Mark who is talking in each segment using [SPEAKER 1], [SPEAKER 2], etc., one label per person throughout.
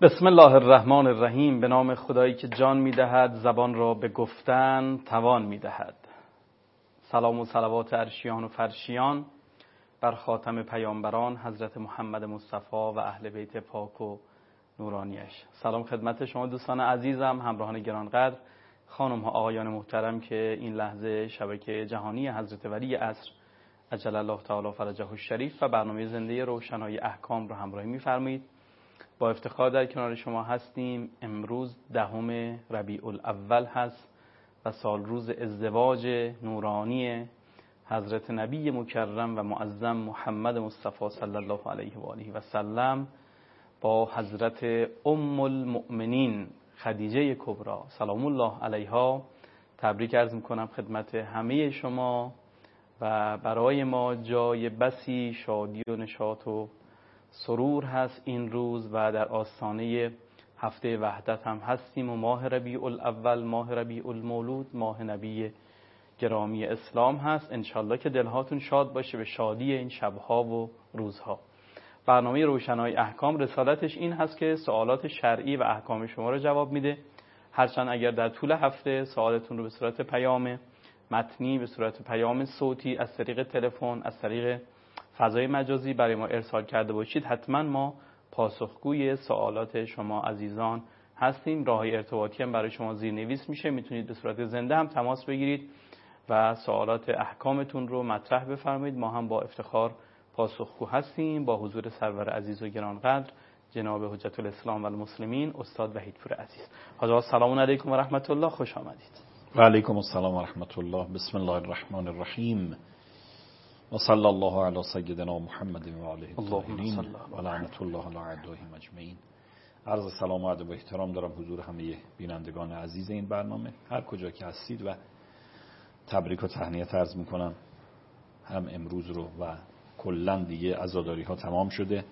[SPEAKER 1] بسم الله الرحمن الرحیم. به نام خدایی که جان میدهد، زبان را به گفتن توان میدهد. سلام و صلوات عرشیان و فرشیان بر خاتم پیامبران حضرت محمد مصطفی و اهل بیت پاک و نورانیش. سلام خدمت شما دوستان عزیزم، همراهان گرانقدر، خانم ها آقایان محترم که این لحظه شبکه جهانی حضرت ولی عصر عجل الله تعالی فرجه الشریف و برنامه زنده روشنای احکام رو همراهی می‌فرمایید. با افتخار در کنار شما هستیم. امروز 10 ربیع الاول هست و سال روز ازدواج نورانی حضرت نبی مکرم و معظم محمد مصطفی صلی الله علیه و آله و سلم با حضرت ام المؤمنین خدیجه کبری سلام الله علیها. تبریک عرض میکنم خدمت همه شما و برای ما جای بسی شادی و نشاط و سرور هست این روز و در آستانه هفته وحدت هم هستیم و ماه ربیع الاول، ماه ربیع المولود، ماه نبی گرامی اسلام هست. انشالله که دلهاتون شاد باشه به شادی این شبها و روزها. برنامه روشنای احکام رسالتش این هست که سوالات شرعی و احکام شما رو جواب میده، هرچند اگر در طول هفته سوالتون رو به صورت پیام متنی، به صورت پیام صوتی، از طریق تلفن، از طریق فضای مجازی برای ما ارسال کرده باشید، حتما ما پاسخگوی سوالات شما عزیزان هستیم. راه ارتباطی هم برای شما زیرنویس میشه، میتونید به صورت زنده هم تماس بگیرید و سوالات احکامتون رو مطرح بفرمایید. ما هم با افتخار پاسخگو هستیم با حضور سرور عزیز و گرانقدر جناب حجت الاسلام و المسلمین استاد وحیدپور عزیز. حاضرات سلام علیکم و رحمت الله، خوش آمدید.
[SPEAKER 2] و علیکم السلام و رحمت الله. بسم الله الرحمن الرحیم و صلی الله علی سیدنا محمد و آله الطاهرین و لعنت الله علی اعدائهم اجمعین. عرض سلام و ادب و احترام دارم حضور همه بینندگان عزیز این برنامه هر کجا که هستید و تبریک و تهنیت عرض میکنم. هم امروز رو و کلا دیگه عزاداری ها تمام شده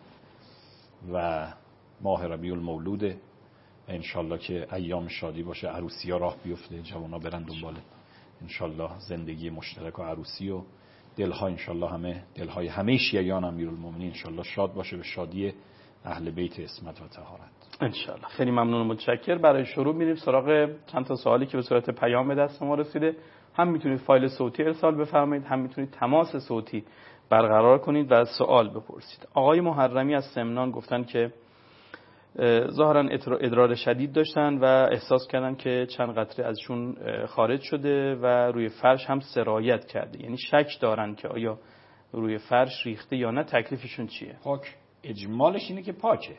[SPEAKER 2] و ماه ربیع المولوده و انشالله که ایام شادی باشه، عروسی ها راه بیفته، جوانا برن دنبال انشالله زندگی مشترک و عروسی و دلها انشالله دلهای همه شیعیان امیرالمومنین انشالله شاد باشه به شادی اهل بیت عصمت و طهارت
[SPEAKER 1] انشالله. خیلی ممنون و متشکر. برای شروع میریم سراغ چند تا سوالی که به صورت پیام به دست ما رسیده. هم میتونید فایل صوتی ارسال بفرمایید، هم میتونید تماس صوتی برقرار کنید و سوال بپرسید. آقای محرمی از سمنان گفتن که ظاهرا ادرار شدید داشتن و احساس کردن که چند قطره ازشون خارج شده و روی فرش هم سرایت کرده، یعنی شک دارن که آیا روی فرش ریخته یا نه. تکلیفشون چیه؟
[SPEAKER 2] پاک. اجمالش اینه که پاکه.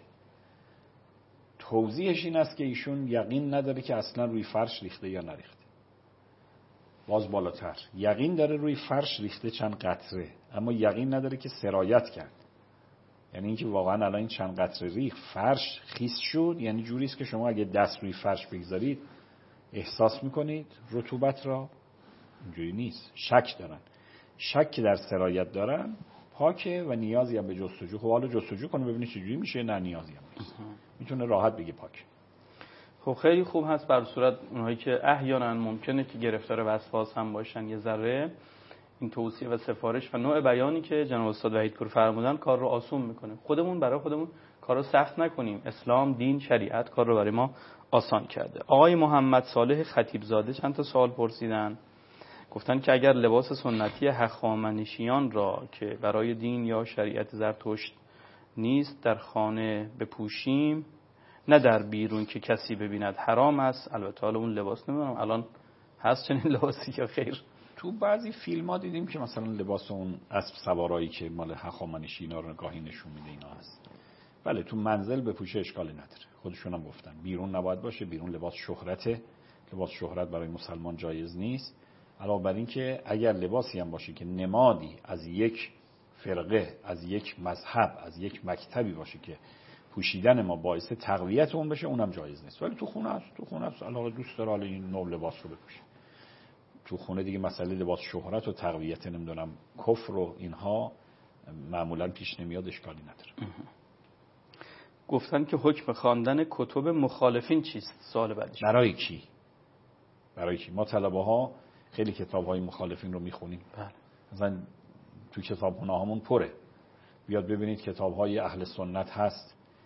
[SPEAKER 2] توضیحش این است که ایشون یقین نداره که اصلا روی فرش ریخته یا نریخته. باز بالاتر یقین داره روی فرش ریخته چند قطره، اما یقین نداره که سرایت کرد. یعنی اینکه واقعا الان این چند قطره ریخت فرش خیس شد، یعنی جوری است که شما اگه دست روی فرش بگذارید احساس میکنید رطوبت را. اینجوری نیست. شک دارن. شک که در سرایت دارن پاکه و نیازی هم به جستجو. خب حالا جستجو کنه ببینید چجوری میشه. نه نیازی هم نیست، میتونه راحت بگه پاک.
[SPEAKER 1] خب خیلی خوب هست. بر صورت اونهایی که احیانا ممکنه که گرفتار وسواس هم باشن، یه ذره این توصیه و سفارش و نوع بیانی که جناب استاد وحیدپور فرمودن کار رو آسون میکنه. خودمون برای خودمون کار رو سخت نکنیم. اسلام، دین، شریعت کار رو برای ما آسان کرده. آقای محمد صالح خطیبزاده چند تا سوال پرسیدن. گفتن که اگر لباس سنتی هخامنشیان را که برای دین یا شریعت زرتشت نیست در خانه بپوشیم، نه در بیرون که کسی ببیند، حرام است؟ البته حالا اون لباس نمیدونم الان هست چنین لباسی یا خیر.
[SPEAKER 2] تو بعضی فیلم ها دیدیم که مثلا لباس اون اسب سوارایی که مال هخامنشی‌ها رو نگاهی نشون میده اینا هست. بله تو منزل بپوشه اشکالی نداره، خودشون هم گفتن بیرون نباید باشه. بیرون لباس شهرته، لباس شهرت برای مسلمان جایز نیست. علاوه بر این که اگر لباسی هم باشه که نمادی از یک فرقه، از یک مذهب، از یک مکتبی باشه که پوشیدن ما باعث تقویت اون بشه، اونم جایز نیست. ولی تو خونه است علاوه دوست داره حالا این نوع لباس رو بپوشه. تو خونه دیگه مسئله لباس شهرت و تقویت نمیدونم کفر و اینها معمولا پیش نمیاد، اشکالی نداره.
[SPEAKER 1] گفتن که حکم خواندن کتب مخالفین چیست؟ سوال بعدش
[SPEAKER 2] برای کی؟ ما طلبه ها خیلی کتاب های مخالفین رو میخونیم.
[SPEAKER 1] بله.
[SPEAKER 2] مثلا تو کتابخونه هامون پره. بیاد ببینید کتاب های اهل سنت هست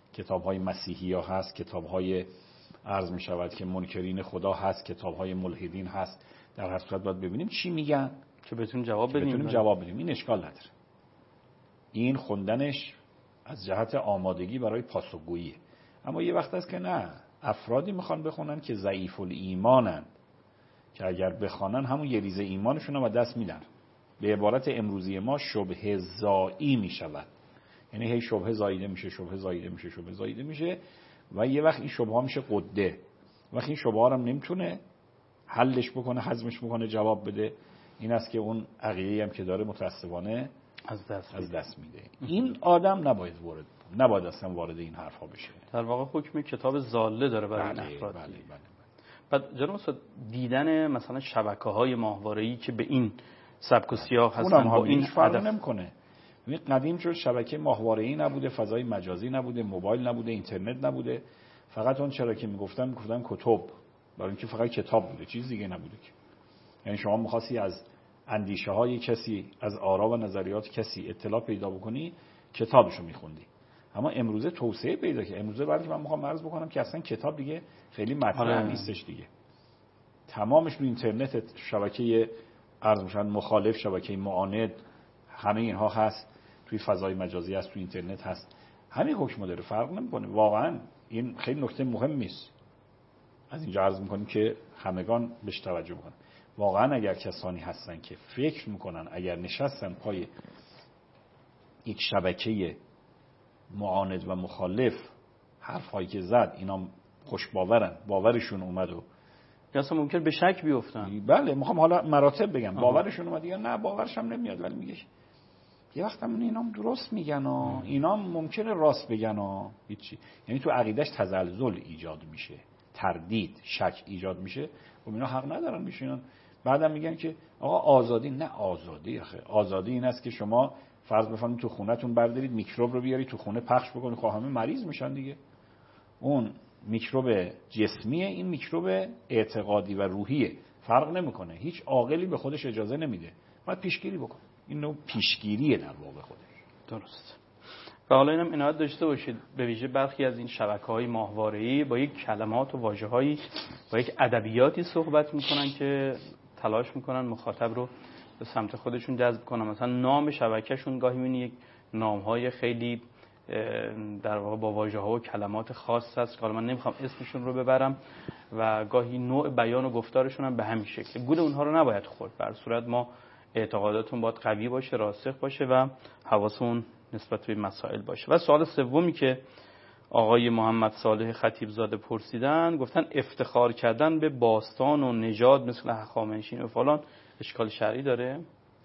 [SPEAKER 2] کتاب‌های مسیحی ها هست، کتاب‌های عرض می شود که منکرین خدا هست، کتاب‌های ملحدین هست. در هر صورت باید ببینیم چی میگن
[SPEAKER 1] که بتونیم
[SPEAKER 2] جواب بدیم. این اشکال نداره. این خوندنش از جهت آمادگی برای پاسخگویی. اما یه وقت هست که نه، افرادی میخوان بخونن که ضعیف الایمانن، که اگر بخوانن همون یه ریزه ایمانشون رو دست میدن. به عبارت امروزی ما شبهه زایی میشود. یعنی هی شبهه زاییده میشه و یه وقت این شبهه ها میشه قده. وقتی این شبهه ها رو نمیتونه حلش بکنه، هضمش بکنه، جواب بده، این است که اون عقیده‌ای هم که داره متأسفانه از دست میده. این آدم نباید اصلا وارد این حرفا بشه.
[SPEAKER 1] در واقع حکم کتاب ضاله داره برای این افراد.
[SPEAKER 2] بله.
[SPEAKER 1] بعد جناب استاد، دیدن مثلا شبکه‌های ماهواره‌ای که به این سبک و سیاق هستن با این
[SPEAKER 2] فرق نمی‌کنه. قدیم چون شبکه ماهواره‌ای نبوده، فضای مجازی نبوده، موبایل نبوده، اینترنت نبوده، فقط اون چرا که میگفتن کتب، برای اینکه فقط کتاب بوده، چیز دیگه نبوده که. یعنی شما می‌خواستی از اندیشه‌های کسی، از آرا و نظریات کسی اطلاع پیدا بکنی، کتابشو می‌خوندی. اما امروزه توسعه پیدا کرده. امروزه برای من می‌خوام عرض بکنم که اصلا کتاب دیگه خیلی مطرح نیستش دیگه. تمامش رو اینترنت، شبکه عرض میشن مخالف، شبکه معاند، همه اینها هست، توی فضای مجازی هست، توی اینترنت هست. همین حکم داره، فرق نمی‌کنه. واقعا این خیلی نکته مهمی است. از اینجا عرض می‌کنیم که همگان بهش توجه بکنن. واقعا اگر کسانی هستن که فکر می‌کنن اگر نشستن پای یک شبکه معاند و مخالف حرفایی که زد اینا خوش باورن، باورشون اومد و
[SPEAKER 1] یا اصلا ممکن به شک بیفتن.
[SPEAKER 2] بله، میخوام حالا مراتب بگم. باورشون اومد یا نه باورش هم نمیاد، ولی میگه یه وقت هم اینا درست میگن و اینا ممکنه راست بگن و هیچی. یعنی تو عقیدش تزلزل ایجاد میشه، تردید، شک ایجاد میشه. و اینا حق ندارن بشینن بعدم میگن که آقا آزادی. نه آزادی، آزادی این است که شما فرض بفرمایید تو خونه‌تون بردارید میکروب رو بیارید تو خونه پخش بکنید، خب همه مریض میشن دیگه. اون میکروب جسمیه، این میکروب اعتقادی و روحیه، فرق نمیکنه. هیچ عاقلی به خودش اجازه نمیده، باید پیشگیری بکنه. این نوع پیشگیریه در واقع خودش.
[SPEAKER 1] درست. و حالا اینم عنایت داشته باشید، به ویژه برخی از این شبکه‌های ماهواره‌ای با یک کلمات و واژه‌هایی، با یک ادبیاتی صحبت میکنن که تلاش میکنن مخاطب رو به سمت خودشون جذب کنن. مثلا نام شبکه‌شون گاهی می‌بینی یک نام‌های خیلی در واقع با واژه‌ها و کلمات خاص هست که حالا من نمیخوام اسمشون رو ببرم و گاهی نوع بیان و گفتارشون هم به همین شکل. گول اونها رو نباید خورد. بر صورت ما اعتقاداتون باید قوی باشه، راسخ باشه و حواسمون نسبت به مسائل باشه. و سوال سومی که آقای محمد صالح خطیب زاده پرسیدن، گفتن افتخار کردن به باستان و نژاد مثل هخامنشیان و فلان اشکال شرعی داره؟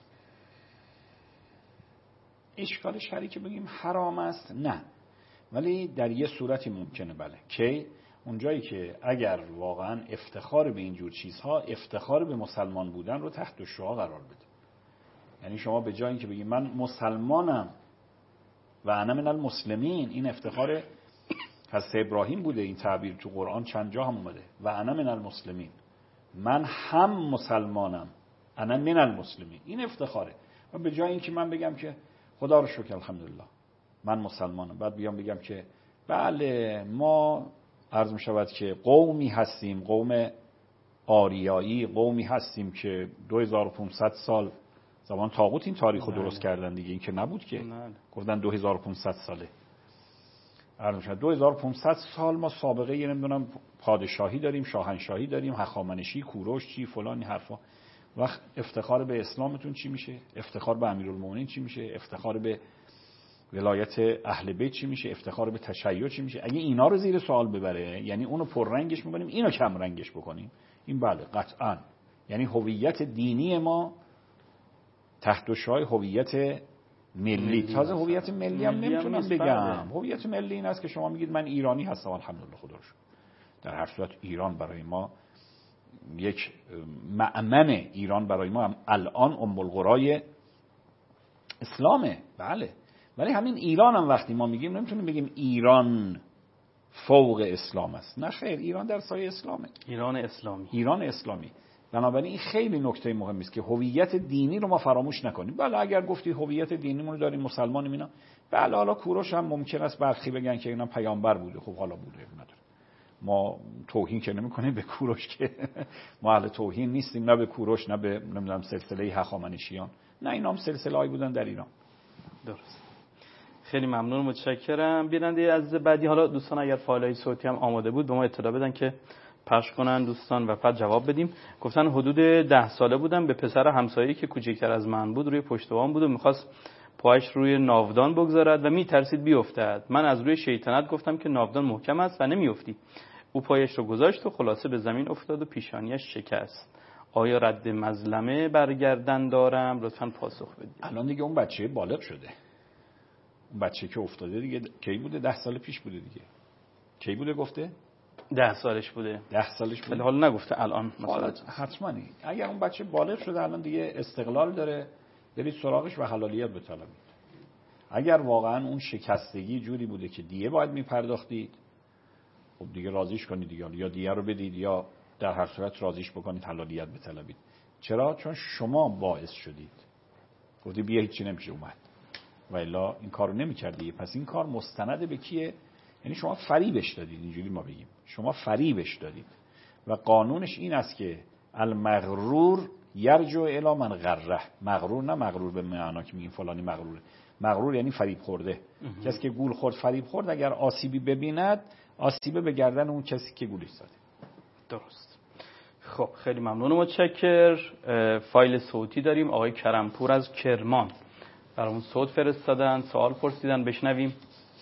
[SPEAKER 2] اشکال شرعی که بگیم حرام است نه، ولی در یه صورتی ممکنه. بله، که اونجایی که اگر واقعا افتخار به اینجور چیزها، افتخار به مسلمان بودن رو تحت الشعاع قرار بده. یعنی شما به جای اینکه بگید من مسلمانم و انا من المسلمین، این افتخار حضرت ابراهیم بوده. این تعبیر تو قرآن چند جا هم اومده، و انا من المسلمین، من هم مسلمانم، انا من المسلمین، این افتخاره. و به جای اینکه من بگم که خدا رو شکر الحمدلله من مسلمانم، بعد بیام بگم که بله ما عرض می شود که قومی هستیم، قوم آریایی، قومی هستیم که 2500 سال زمان طاغوت این تاریخ رو درست کردن دیگه. این که نبود که گفتن 2500 ساله. عرض می شود 2500 سال ما سابقه یه نمیدونم پادشاهی داریم، شاهنشاهی داریم، هخامنشی، کوروش چی فلانی حرفا. وقت افتخار به اسلامتون چی میشه؟ افتخار به امیرالمومنین چی میشه؟ افتخار به ولایت اهل بیت چی میشه؟ افتخار به تشیع چی میشه؟ اگه اینا رو زیر سوال ببره، یعنی اونو پررنگش میکنیم، اینو کم رنگش بکنیم، این بله قطعا یعنی هویت دینی ما تحت الشعاع هویت ملی. تازه هویت ملی هم نمیتونم بگم. هویت ملی این است که شما میگید من ایرانی هستم، الحمدلله خدا رو شکر. در هر صورت ایران برای ما یک مأمن، ایران برای ما هم الان ام القرای اسلامه. بله، ولی همین ایران هم وقتی ما میگیم نمیتونیم بگیم ایران فوق اسلام است. نه خیر، ایران در سایه اسلامه.
[SPEAKER 1] ایران اسلامی.
[SPEAKER 2] ایران اسلامی. بنابراین این خیلی نکته مهمی است که هویت دینی رو ما فراموش نکنیم. بله اگر گفتی هویت دینیمون رو داریم، مسلمانیم اینا، بله حالا کوروش هم ممکن است برخی بگن که اینا پیامبر بوده، خب حالا بوده نداره، ما توهین که نمی‌کنیم به کوروش، که ما اهل توهین نیستیم، نه به کوروش نه به نمیدونم سلسله هخامنشیان، نه اینا هم سلسله‌ای بودن در ایران.
[SPEAKER 1] درست. خیلی ممنون، متشکرم. بیننده عزیز بعدی، حالا دوستان اگر فایل‌های صوتی هم آماده بود به ما اطلاع بدن که پخش کنن دوستان و بعد جواب بدیم. گفتن حدود 10 ساله بودم، به پسر همسایه‌ای که کوچکتر از من بود روی پشت بام بود و می‌خواست پایش روی ناودان بگذارد و می‌ترسید بیفتد. من از روی شیطنت گفتم که ناودان محکم است و نمی‌افتی. او پایش رو گذاشت و خلاصه به زمین افتاد و پیشانیش شکست. آیا رد مظلمه برگردن دارم؟ لطفاً پاسخ بدید.
[SPEAKER 2] الان دیگه اون بچه بالغ شده. اون بچه که افتاده دیگه کی بوده؟ 10 سال پیش بوده دیگه. کی بوده گفته؟
[SPEAKER 1] 10 سالش بوده.
[SPEAKER 2] 10 سالش بوده.
[SPEAKER 1] ولی حالا نگفته الان مثلا.
[SPEAKER 2] حتما اگر اون بچه بالغ شده الان دیگه استقلال داره، برید سراغش و حلالیت بطلبید. اگر واقعا اون شکستگی جوری بوده که دیگه باید میپرداختید، خب دیگه راضیش کنید دیگه، یا دیگه رو بدید یا در هر صورت راضیش بکنید، حلالیت بطلبید. چرا؟ چون شما باعث شدید. گفتی بیا هیچی نمیشه اومد. و الا این کارو نمی‌کردی. پس این کار مستند به کیه؟ یعنی شما فریبش دادید، اینجوری ما بگیم شما فریبش دادید. و قانونش این است که المغرور یرجع الی من غره. مغرور نه مغرور به معنا که میگیم فلانی مغروره. مغرور یعنی فریب خورده. کسی که گول خورد، فریب خورد، اگر آسیبی ببیند، آسیبه به گردن اون کسی که گولش زده.
[SPEAKER 1] درست. خب خیلی ممنون و متشکر. فایل صوتی داریم. آقای کرمپور از کرمان برامون صوت فرستادن، سوال پرسیدن، بشنویم.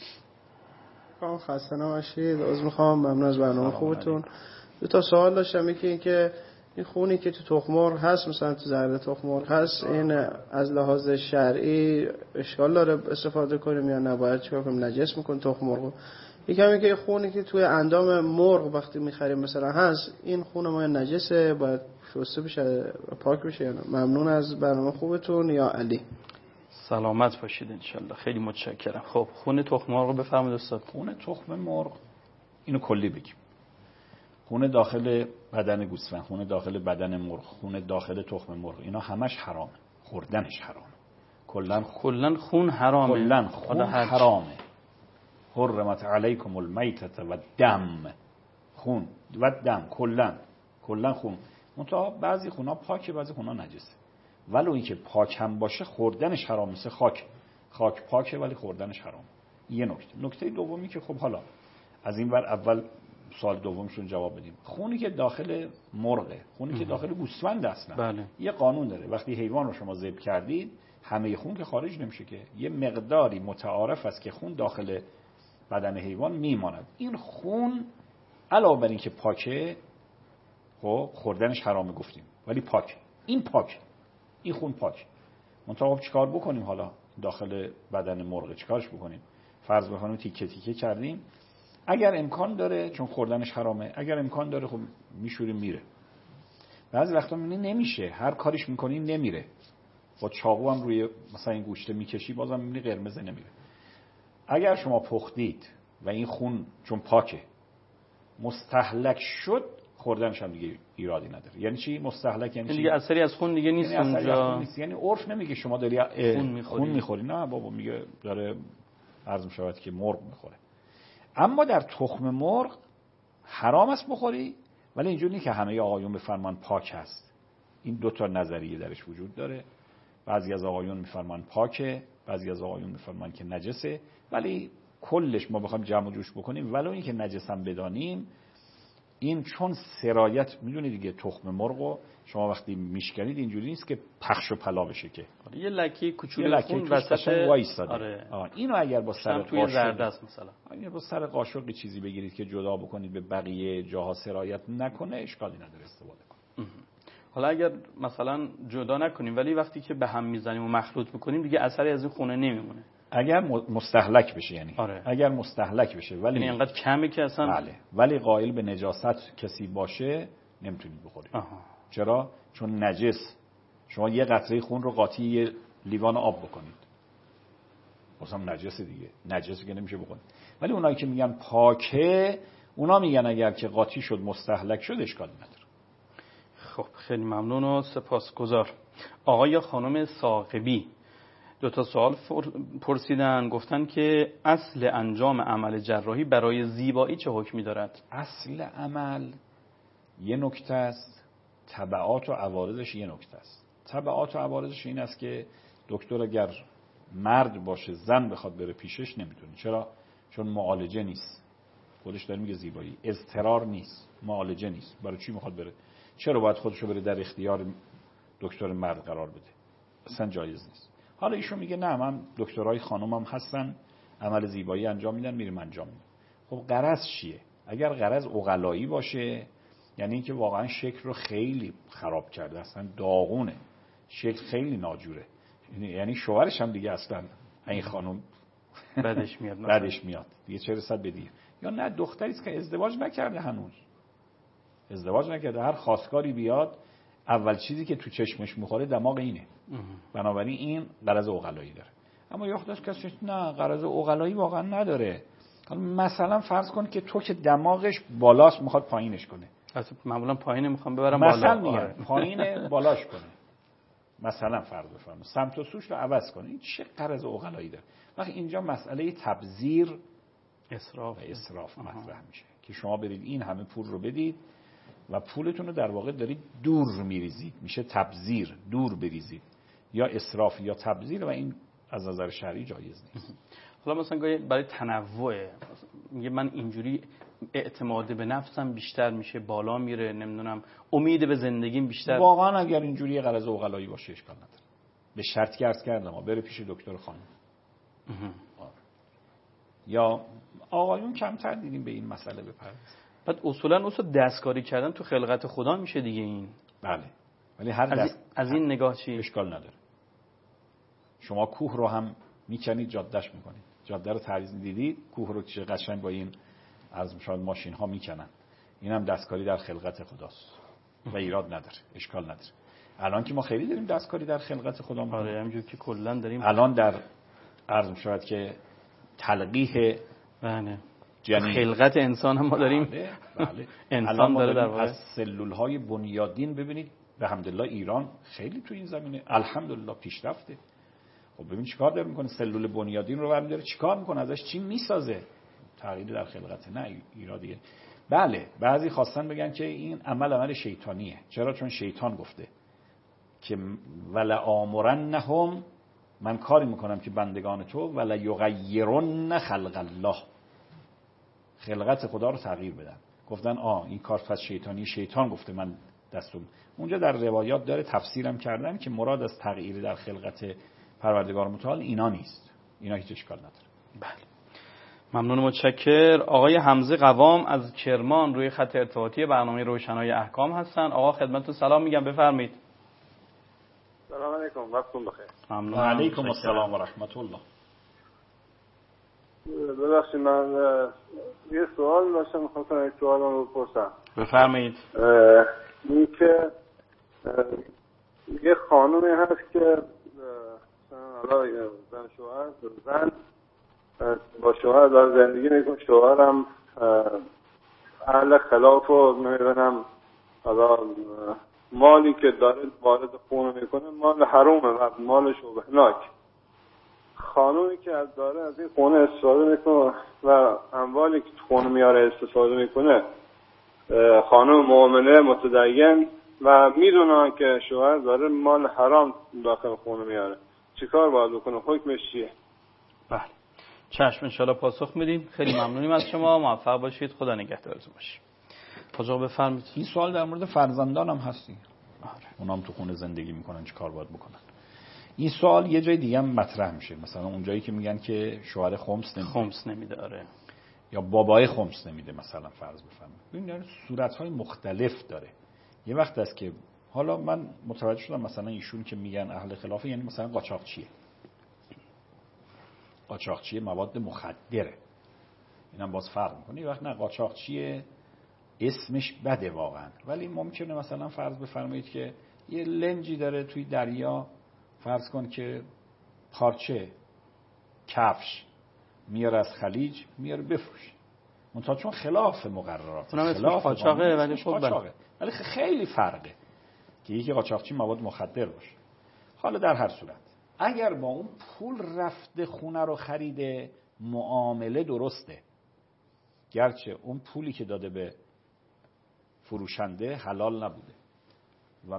[SPEAKER 3] خسته نباشید. عذر میخوام، ممنون از برنامه خوبتون. دو تا سوال داشتم. یکی این که این خونی که تو تخم مرغ هست، مثلا تو زرده تخم مرغ هست، این از لحاظ شرعی اشکال داره استفاده کنیم یا نباید چیکار کنیم؟ نجس میکنه تخم مرغ؟ یکی همین که خونی که توی اندام مرغ وقتی میخریم مثلا هست، این خون ما نجسه، باید شسته بشه، پاک بشه یا نه؟ ممنون از برنامه خوبتون. یا علی.
[SPEAKER 1] سلامت باشید انشالله. خیلی متشکرم. خب خون تخم مرغ رو بفرمایید استاد.
[SPEAKER 2] خون تخم مرغ اینو کلی بگیم. خون داخل بدن گوسفند، خون داخل بدن مرغ، خون داخل تخم مرغ، اینا همش حرامه. خوردنش حرامه. کلا خون حرامه. کلا خون حرامه. حرمت علیکم المیتة و دم. خون و دم کلا خون. منتها بعضی خونا پاکه، بعضی خونا نجسه. ولو اینکه پاک هم باشه خوردنش حرام. مثل خاک پاکه ولی خوردنش حرام. یه نکته دومی که خب حالا از این ور اول سوال دومشون جواب بدیم. خونی که داخل مرغه، خونی که داخل گوسفند اصلا،
[SPEAKER 1] بله.
[SPEAKER 2] یه قانون داره. وقتی حیوان رو شما ذبح کردید، همه خون که خارج نمیشه که، یه مقداری متعارف است که خون داخل بدن حیوان میماند. این خون علاوه بر این که پاکه، خب خوردنش حرامه گفتیم، ولی پاک. این خون پاک. منتها چیکار بکنیم حالا داخل بدن مرغ؟ چیکارش بکنیم؟ فرض بکنیم تیکه تیکه کردیم. اگر امکان داره، چون خوردنش حرامه، اگر امکان داره خب میشوریم میره. بعضی وقتا نمیشه، هر کاریش میکنی نمیره. با چاقو هم روی مثلا این گوشت میکشی بازم میبینی قرمز نمیره. اگر شما پختید و این خون چون پاکه مستهلک شد، خوردنش هم دیگه ایرادی نداره. یعنی چی مستهلک؟ یعنی
[SPEAKER 1] دیگه اثری از خون دیگه نیست اونجا.
[SPEAKER 2] یعنی عرف نمیگه شما داری خون میخوری. نه بابا، میگه داره عرض میشود که مرغ میخوره. اما در تخم مرغ حرام است بخوری، ولی اینجوری نیست که همه آقایون بفرمان پاک هست. این دو تا نظریه درش وجود داره. بعضی از آقایون میفرمان پاکه، بعضی از آقایون میفرمان که نجسه. ولی کلش ما بخوایم جمع و جوش بکنیم، ولو اینکه نجس هم بدانیم، این چون سرایت، میدونی دیگه تخم مرغو شما وقتی میشکنید اینجوری نیست که پخش و پلا بشه که
[SPEAKER 1] یه لکه کوچولو خون وسط
[SPEAKER 2] وایساده.
[SPEAKER 1] آره.
[SPEAKER 2] اینو اگر با سر
[SPEAKER 1] توی زرد است مثلا،
[SPEAKER 2] اگر با سر قاشقی چیزی بگیرید که جدا بکنید به بقیه جاها سرایت نکنه، اشکالی نداره استفاده کنید.
[SPEAKER 1] حالا اگر مثلا جدا نکنیم ولی وقتی که به هم میزنیم و مخلوط میکنیم دیگه اثری از این خونه نمیمونه.
[SPEAKER 2] اگر مستهلک بشه، یعنی
[SPEAKER 1] آره.
[SPEAKER 2] اگر مستهلک بشه ولی
[SPEAKER 1] یعنی اینقدر کمه که اصلا
[SPEAKER 2] بله. ولی قائل به نجاست کسی باشه نمیتونید بخورید. چرا؟ چون نجس. شما یه قطره خون رو قاطی یه لیوان آب بکنید، مثلا نجس دیگه، نجسی که نمیشه بخورید. ولی اونایی که میگن پاکه، اونا میگن اگر که قاطی شد مستهلک شد اشکالی نداره.
[SPEAKER 1] خب خیلی ممنون و سپاسگزار. آقای یا خانم ثاقبی 2 سوال پرسیدن، گفتن که اصل انجام عمل جراحی برای زیبایی چه حکمی دارد؟
[SPEAKER 2] اصل عمل یه نکته است، تبعات و عوارضش یه نکته است. تبعات و عوارضش این است که دکتر اگر مرد باشه زن بخواد بره پیشش نمیتونه. چرا؟ چون معالجه نیست. خودش داره میگه زیبایی، اضطرار نیست، معالجه نیست. برای چی میخواد بره؟ چرا باید خودشو بره در اختیار دکتر مرد قرار بده؟ اصلا جایز نیست. حالا ایشون میگه نه، من دکترای خانومم هستن عمل زیبایی انجام میدن، میریم انجام میدن. خب غرض چیه؟ اگر غرض عقلایی باشه، یعنی اینکه واقعا شکل رو خیلی خراب کرده، اصلا داغونه، شکل خیلی ناجوره، یعنی شوهرش هم دیگه اصلا این خانم بعدش میاد دیگه، چه رسد به دیگه. یا نه، دختری است که ازدواج نکرده، هنوز ازدواج نکرده، هر خواستگاری بیاد اول چیزی که تو چشمش میخوره دماغ اینه، بنابراین این غرض عقلایی داره. اما یا خودش کسی نه، غرض عقلایی واقعا نداره. مثلا فرض کن که تو که دماغش بالاست میخواد پایینش کنه،
[SPEAKER 1] معمولا پایین میخوام ببرم بالا،
[SPEAKER 2] مثلا میگم پایین بالاش کنه، مثلا فرض بفرمایید سمت و سوش رو عوض کنه، این چه غرض عقلایی داره؟ وقتی اینجا مسئله تبذیر، اسراف مطرح میشه که شما برید این همه پول رو بدید و پولتون رو در واقع دارید دور میریزید، میشه تبذیر، دور بریزید، یا اسراف یا تبذیر، و این از نظر شرعی جایز نیست.
[SPEAKER 1] حالا مثلا برای تنوع میگه من اینجوری اعتماد به نفسم بیشتر میشه، بالا میره، نمیدونم امید به زندگیم بیشتر.
[SPEAKER 2] واقعا اگر اینجوری غرض عقلایی باشه اشکال نداره، به شرطی که عرض کردم بره پیش دکتر خانم. یا آقایون کمتر دیدیم به این مسئله بپردازن.
[SPEAKER 1] بعد اصولا دستکاری کردن تو خلقت خدا میشه دیگه این.
[SPEAKER 2] بله، ولی هر
[SPEAKER 1] از این نگاه چی؟
[SPEAKER 2] اشکال نداره. شما کوه رو هم میکنید، جادهش میکنید، جاده رو تعریض دیدید، کوه رو چه قشنگ با این از شاید ماشین ها میکنن، این هم دستکاری در خلقت خداست و ایراد نداره، اشکال نداره. الان که ما خیلی داریم دستکاری در خلقت خدا میکنیم.
[SPEAKER 1] آره، همونجوری که کلا داریم
[SPEAKER 2] الان در عرض شاید که تلقیح
[SPEAKER 1] جنین خلقت انسان هم ما داریم.
[SPEAKER 2] بله.
[SPEAKER 1] انسان داره در واقع
[SPEAKER 2] از سلول های بنیادین. ببینید به حمدالله ایران خیلی تو این زمینه الحمدلله پیشرفته. خب ببین چیکار داره میکنه، سلول بنیادین رو برمی‌داره چیکار میکنه، ازش چی میسازه، تغییر در خلقت. نه ایرادیه. بله، بعضی خواستن بگن که این عمل شیطانیه. چرا؟ چون شیطان گفته که ولا آمرنهم، من کاری میکنم که بندگان تو ولا یغیرن خلق الله، خلقت خدا رو تغییر بدن. گفتن این کار پس شیطانی، شیطان گفته من دستم. اونجا در روایات داره تفسیرم کردن که مراد از تغییر در خلقت پروردگار متعال اینا نیست، اینا هیچ اشکال نداره.
[SPEAKER 1] بله، ممنون، متشکر. آقای حمزه قوام از کرمان روی خط ارتباطی برنامه روشنای احکام هستن. آقا خدمتتون سلام میگم، بفرمایید.
[SPEAKER 4] سلام علیکم، وقتتون بخیر.
[SPEAKER 1] ممنون.
[SPEAKER 2] و علیکم السلام و رحمت الله.
[SPEAKER 4] ببخشید من یه سوال داشتم، می‌خواستم یک سوال رو بپرسم.
[SPEAKER 1] بفرمایید.
[SPEAKER 4] این که یه خانومی هست که حالا زن شوهر، زن با شوهر داره زندگی میکنه، شوهرم اهل خلاف و نمیدونم حالا مالی که داره وارد خونه میکنه مال حرومه و مال شبهناک. خانومی که از داره از این خونه استفاده میکنه و اموالی که تو خونه میاره استفاده میکنه، خانم مؤمنه متدین و میدونن که شوهر داره مال حرام داخل خونه میاره، چیکار باید بکنه؟ حکمش چیه؟
[SPEAKER 1] بله، چشم، انشالله پاسخ میدیم. خیلی ممنونیم از شما، موفق باشید، خدا نگهدارتون باشه. حاجا بفرمایید.
[SPEAKER 2] این سوال در مورد فرزندان هم هستی. اونام تو خونه زندگی میکنن، چیکار باید بکنن؟ این سوال یه جای دیگه هم مطرح میشه، مثلا اون جایی که میگن که شوهر خمس
[SPEAKER 1] نمیده آره،
[SPEAKER 2] یا بابای خمس نمیده، مثلا فرض بفرمایید. ببین صورت‌های مختلف داره. یه وقت است که حالا من متوجه شدم مثلا ایشون که میگن اهل خلافه، یعنی مثلا قاچاقچیه مواد مخدره، اینم باز فرق میکنه. یه وقت نه، قاچاقچیه اسمش بده واقعا، ولی ممکنه مثلا فرض بفرمایید که یه لنجی داره توی دریا، فرض کن که پارچه کفش میاره از خلیج میاره بفروشه، منتها چون خلاف مقررات،
[SPEAKER 1] خلاف قاچاقه، ولی خب
[SPEAKER 2] ولی خیلی فرقه. که یکی قاچاقچی مواد مخدر باشه. حالا در هر صورت اگر با اون پول رفته خونه رو خریده، معامله درسته، گرچه اون پولی که داده به فروشنده حلال نبوده و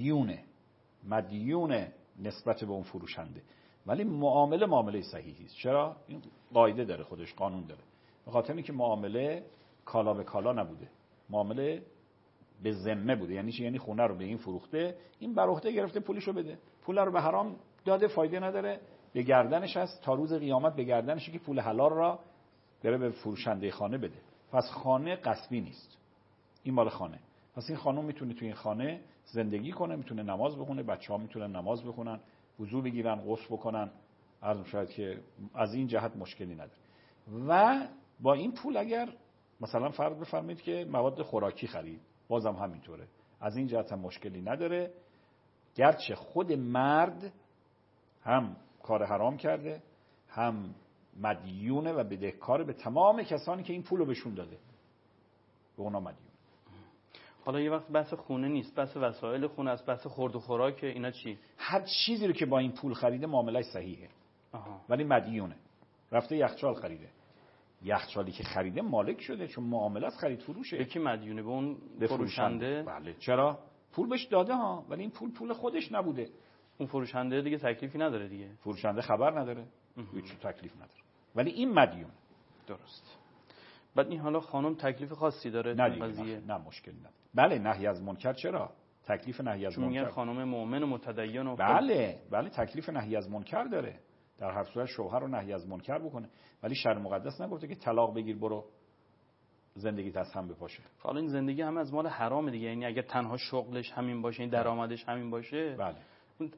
[SPEAKER 2] مدیونه نسبت به اون فروشنده، ولی معامله صحیحی است. چرا؟ این قاعده داره، خودش قانون داره، به خاطر اینکه معامله کالا به کالا نبوده، معامله به ذمه بوده. یعنی چی؟ یعنی خونه رو به این فروخته، این بر عهده گرفته پولشو بده، پول رو به حرام داده، فایده نداره، به گردنش هست تا روز قیامت، به گردنشه که پول حلال را بره به فروشنده خانه بده. پس خانه غصبی نیست، این مال خانه. پس این خانم میتونه توی این خانه زندگی کنه، میتونه نماز بخونه، بچه‌ها میتونن نماز بخونن، وضو بگیرن، غسل بکنن، عرض شاید که از این جهت مشکلی نداره. و با این پول اگر مثلا فرض بفرمایید که مواد خوراکی خرید، بازم همینطوره، از این جهت هم مشکلی نداره، گرچه خود مرد هم کار حرام کرده، هم مدیونه و بدهکار به تمام کسانی که این پولو بهشون داده، به اونا مدیون.
[SPEAKER 1] حالا یه وقت بحث خونه نیست، بحث وسایل خونه است، بحث خورد و خوراک، اینا چی؟
[SPEAKER 2] هر چیزی رو که با این پول خریده معاملهش صحیحه. ولی مدیونه. رفته یخچال خریده، یخچالی که خریده مالک شده، چون معامله از خرید فروشه.
[SPEAKER 1] یکی مدیونه به اون فروشنده.
[SPEAKER 2] بله. چرا؟ پول بهش داده ها، ولی این پول خودش نبوده.
[SPEAKER 1] اون فروشنده دیگه تکلیفی نداره دیگه.
[SPEAKER 2] فروشنده خبر نداره، هیچ تکلیف نداره. ولی این مدیون.
[SPEAKER 1] درست. بعد این حالا خانم تکلیف خاصی داره
[SPEAKER 2] نه
[SPEAKER 1] تو قضیه؟
[SPEAKER 2] نه مشکلی نداره. بله نهی از منکر. چرا؟ تکلیف نهی از منکر.
[SPEAKER 1] میگن خانم مؤمن و متدین و
[SPEAKER 2] بله تکلیف نهی از منکر داره. در هر صورت شوهر رو نهی از منکر بکنه، ولی شرع مقدس نگفته که طلاق بگیر برو زندگیت از هم بپاشه.
[SPEAKER 1] حالا این زندگی هم از مال حرام دیگه، یعنی اگر تنها شغلش همین باشه، این درآمدش همین باشه،
[SPEAKER 2] بله
[SPEAKER 1] اون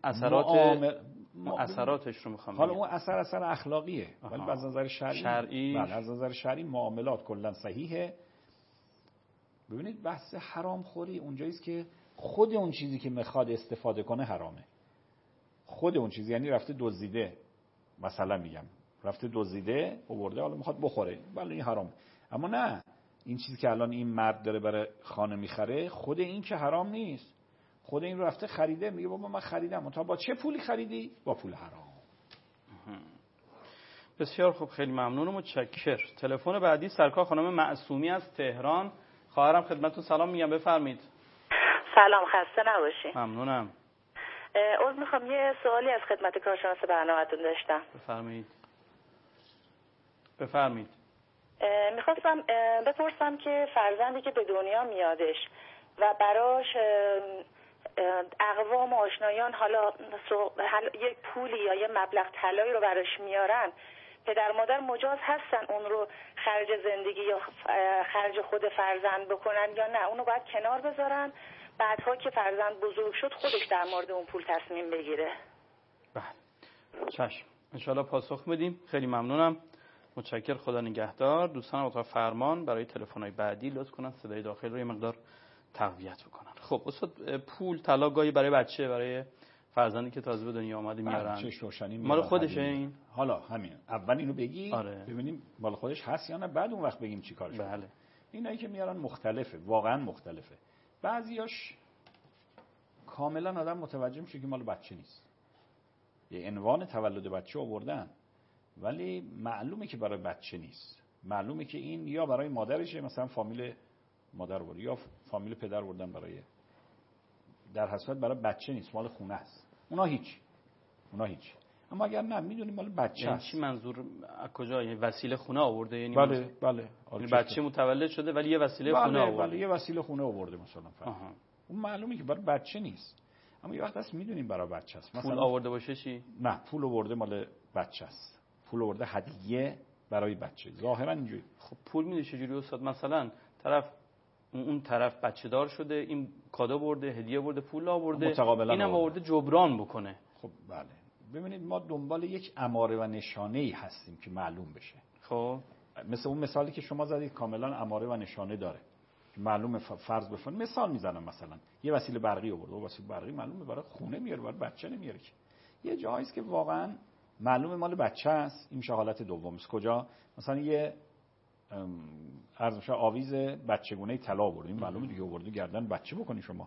[SPEAKER 1] اثراتش رو میخوام
[SPEAKER 2] حالا اون اثر اخلاقیه، ولی از نظر شرعی
[SPEAKER 1] بله
[SPEAKER 2] از نظر شرعی معاملات کلا صحیحه. ببینید بحث حرام خوری اونجایی است که خود اون چیزی که میخواد استفاده کنه حرامه. خود اون چیز، یعنی رفته دزدیده، مثلا میگم رفته دزدیده آورده، حالا میخواد بخوره، بله این حرام. اما نه، این چیزی که الان این مرد داره برای خانه میخره، خود این که حرام نیست، خود این رفته خریده، میگه بابا من خریدم. تا با چه پولی خریدی؟ با پول حرام.
[SPEAKER 1] بسیار خوب، خیلی ممنون و متشکر. تلفن بعدی سرکار خانم معصومی از تهران. خواهرم خدمتتون سلام میگم، بفرمایید.
[SPEAKER 5] سلام، خسته نباشید.
[SPEAKER 1] ممنونم.
[SPEAKER 5] عذر میخوام، یه سوالی از خدمت کارشناس برنامه‌تون داشتم.
[SPEAKER 1] بفرمایید.
[SPEAKER 5] میخواستم بپرسم که فرزندی که به دنیا میادش و براش اقوام و آشنایان حالا یک پولی یا یه مبلغ طلایی رو براش میارن، پدر مادر مجاز هستن اون رو خرج زندگی یا خرج خود فرزند بکنن یا نه اونو باید کنار بذارن، بعدها که فرزند بزرگ شد خودش در مورد اون پول تصمیم بگیره؟
[SPEAKER 1] بله چشم، انشالله پاسخ بدیم. خیلی ممنونم، متشکر، خدا نگهدار. دوستان اتاق فرمان برای تلفن‌های بعدی لطف کنن صدای داخل رو یه مقدار تقویت بکنن. خب استاد، پول طلا گاهی برای بچه، برای فرزندی که تازه به دنیا آمده میارن، مال خودشه این؟
[SPEAKER 2] حالا همین اول اینو بگی
[SPEAKER 1] آره.
[SPEAKER 2] ببینیم مال خودش هست یا نه، بعد اون وقت بگیم چیکارش کنیم.
[SPEAKER 1] بله.
[SPEAKER 2] اینایی که میارن مختلفه، واقعا مختلفه. بعضیاش کاملا آدم متوجه میشه که مال بچه نیست، یه عنوان تولد بچه آوردن ولی معلومه که برای بچه نیست، معلومه که این یا برای مادرشه، مثلا فامیل مادر برده یا فامیل پدر بردن، برای در حسابت برای بچه نیست، مال خونه است. اونا هیچ. اما اگر نه میدونیم مال بچه است.
[SPEAKER 1] چی منظور از کجا؟ یعنی وسیله خونه آورده؟ یعنی
[SPEAKER 2] بله
[SPEAKER 1] بچه متولد شده ولی یه وسیله خونه آورده.
[SPEAKER 2] بله یه وسیله خونه آورده مثلا فرض. اون معلومه که برای بچه نیست، اما یه وقت هست میدونیم برای بچه است.
[SPEAKER 1] مثلا پول آورده باشه چی؟ نه،
[SPEAKER 2] پول آورده مال بچه است، پول آورده هدیه برای بچه، ظاهرا اینجوری.
[SPEAKER 1] خب پول میده چجوری استاد؟ مثلا اون طرف بچه دار شده، این کادو برده، هدیه برده، پول آورده، اینم آورده جبران بکنه.
[SPEAKER 2] خب بله، ببینید ما دنبال یک اماره و نشانه‌ای هستیم که معلوم بشه.
[SPEAKER 1] خب
[SPEAKER 2] مثل اون مثالی که شما زدید کاملا اماره و نشانه داره، معلومه. فرض بفرمایید مثال میزنم، مثلا یه وسیله برقی آورده، اون وسیله برقی معلومه برای خونه میاره، برای بچه نمیاره که. یه جایی است که واقعا معلومه مال بچه است، این میشه حالت دوم است. کجا؟ مثلا یه آویز بچگونه طلا آورده، این معلومه دیگه آورده گردن بچه بکنی شما،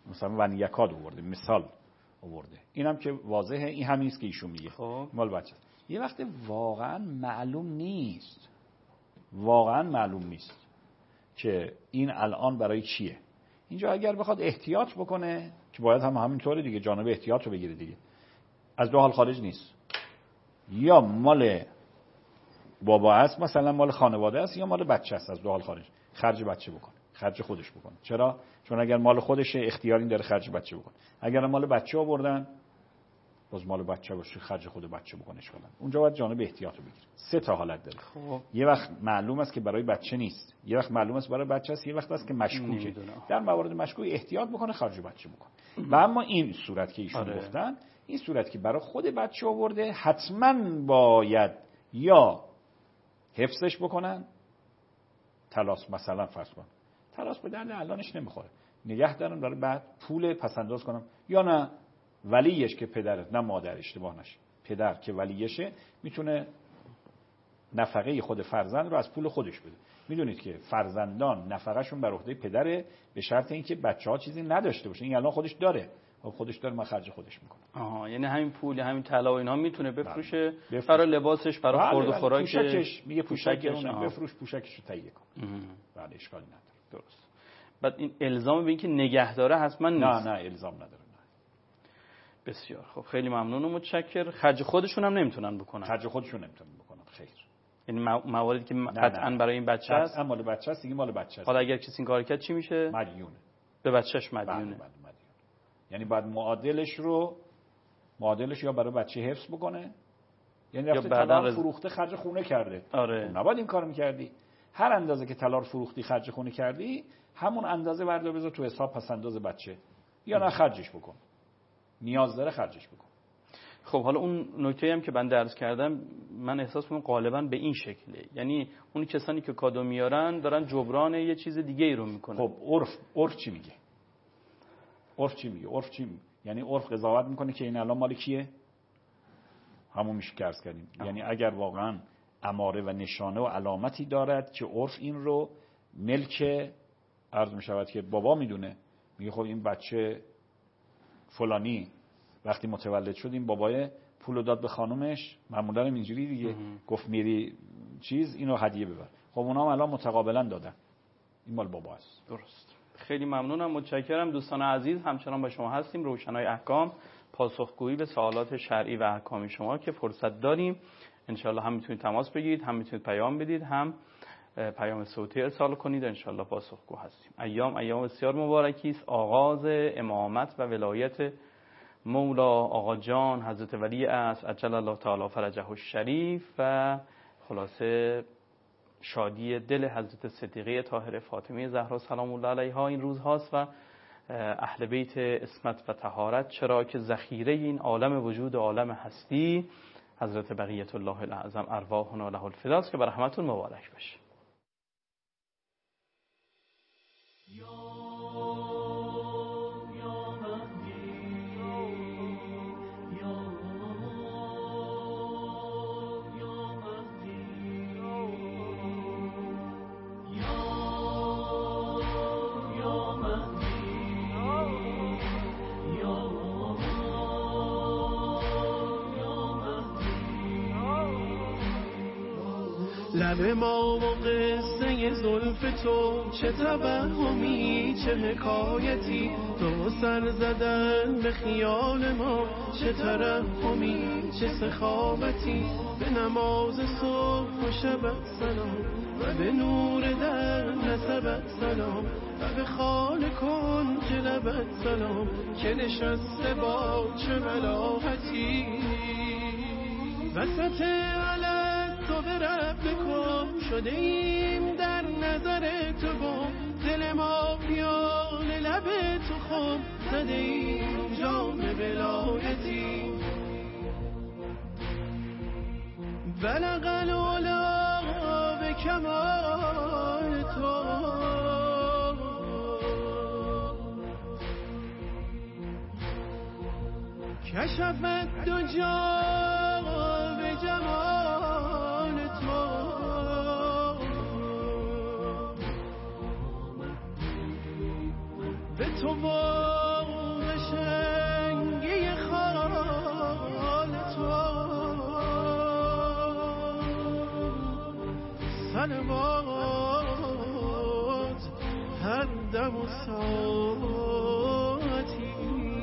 [SPEAKER 2] مثلا ون یکاد آورده، مثال آورده. اینم که واضحه، این همین است که ایشون میگه.
[SPEAKER 1] خب
[SPEAKER 2] مال بچه یه وقت واقعا معلوم نیست، واقعا معلوم نیست که این الان برای چیه. اینجا اگر بخواد احتیاط بکنه که باید هم همینطوره دیگه، جانب احتیاط رو بگیره دیگه. از دو حال خارج نیست، یا مال بابا است مثلا، مال خانواده است، یا مال بچه است. از دو حال خارج، خرج بچه بکنه، خرج خودش بکنه. چرا؟ چون اگر مال خودشه اختیاری داره خرج بچه بکنه. اگر مال بچه آوردن باز مال بچه باشه، خرج خود بچه بکنه اشکال نداره. اونجا باید جانب احتیاط رو بگیره. سه تا حالت داره.
[SPEAKER 1] خب
[SPEAKER 2] یه وقت معلوم است که برای بچه نیست، یه وقت معلوم است برای بچه است، یه وقت است که مشکوکه. در موارد مشکوک احتیاط بکنه، خرج بچه بکنه. و اما این صورت که ایشون گفتن، این صورت که برای خود بچه آورده، حتما باید یا حفظش بکنن، تلاس مثلا فرض کن تلاس به درد الانش نمیخوره، نگه دارن برای بعد پول پس انداز کنم، یا نه ولیش که پدره، نه مادر، اشتباه نشه، پدر که ولیشه میتونه نفقه خود فرزند رو از پول خودش بده. میدونید که فرزندان نفقهشون بر عهده پدره، به شرط اینکه بچه‌ها چیزی نداشته باشه. این الان خودش داره، خودش داره، من خرج خودش میکنه.
[SPEAKER 1] یعنی همین پول، همین طلا و اینا میتونه بفروشه برای لباسش، برای خورد و خوراکش.
[SPEAKER 2] پوشکش میگه پوشکش بفروش، پوشکش رو تهیه کن. بله اشکالی نداره.
[SPEAKER 1] درست. بعد این الزام به اینکه نگه داره حتما نیست.
[SPEAKER 2] نه الزام نداره.
[SPEAKER 1] بسیار خب، خیلی ممنون و متشکر. خرج خودشون هم نمیتونن بکنن.
[SPEAKER 2] خرج خودشون نمیتونن بکنن. خیر.
[SPEAKER 1] یعنی مواردی که قطعا برای این بچه است،
[SPEAKER 2] قطعا مال بچه است دیگه، مال بچه است.
[SPEAKER 1] حالا اگر کسی این کار کرد چی میشه؟
[SPEAKER 2] مدیونه.
[SPEAKER 1] به بچهش مدیونه.
[SPEAKER 2] بله. یعنی بعد معادلش یا برای بچه حفظ بکنه، یعنی رفته طلا رو فروخته خرج خونه کرده.
[SPEAKER 1] آره.
[SPEAKER 2] نباید این کارو می‌کردی. هر اندازه که طلا رو فروختی خرج خونه کردی، همون اندازه بردار بذار تو حساب پس انداز بچه، یا نه خرجش بکن. نیاز داره خرجش بکن.
[SPEAKER 1] خب حالا اون نکته هم که من درس کردم، من احساس می‌کنم غالبا به این شکله، یعنی اون کسانی که کادو میارن دارن جبران یه چیز دیگه ای رو میکنن.
[SPEAKER 2] خب عرف چی میگه؟ یعنی عرف قضاوت میکنه که این الان مال کیه؟ همون میشه که عرض کردیم. یعنی اگر واقعا اماره و نشانه و علامتی دارد که عرف این رو ملک عرض میشود که بابا میدونه، میگه خب این بچه فلانی وقتی متولد شد این بابای پولو داد به خانومش، معمولا اینجوری دیگه، گفت میری چیز اینو هدیه ببر. خب اونا هم الان متقابلا دادن، این مال بابا است.
[SPEAKER 1] درست. خیلی ممنونم، متشکرم. دوستان عزیز همچنان با شما هستیم، روشنای احکام، پاسخگویی به سوالات شرعی و احکامی شما که فرصت داریم. انشالله هم میتونید تماس بگیرید، هم میتونید پیام بدید، هم پیام صوتی ارسال کنید. انشالله پاسخگو هستیم. ایام بسیار مبارکی است. آغاز امامت و ولایت مولا آقا جان حضرت ولی اعظم عجل الله تعالی فرجه الشریف و خلاصه شادی دل حضرت صدیقه طاهره فاطمه زهرا سلام الله علیها این روز هاست و اهل بیت عصمت و طهارت، چرا که ذخیره این عالم وجود، عالم هستی حضرت بقیت الله الاعظم ارواحنا له الفدا که بر همتون مبارک بشه.
[SPEAKER 6] لب ما و قصه زلف تو، چه توهمی چه حکایتی، تو سر زدن به خیال ما، چه ترحمی چه سخاوتی، به نماز صبح و شب سلام و به نور در نسبت سلام و به خال کن که لبت سلام که نشسته با چه ملاحتی وسط علم تو به رب کن شده ایم در نظر تو گم دل ما پیال لب تو خم زده ایم جام ولایتی بلغ العلا به کمال تو کشفت دو جا به جمال تو به تو صلوات هر دم و ساعتی.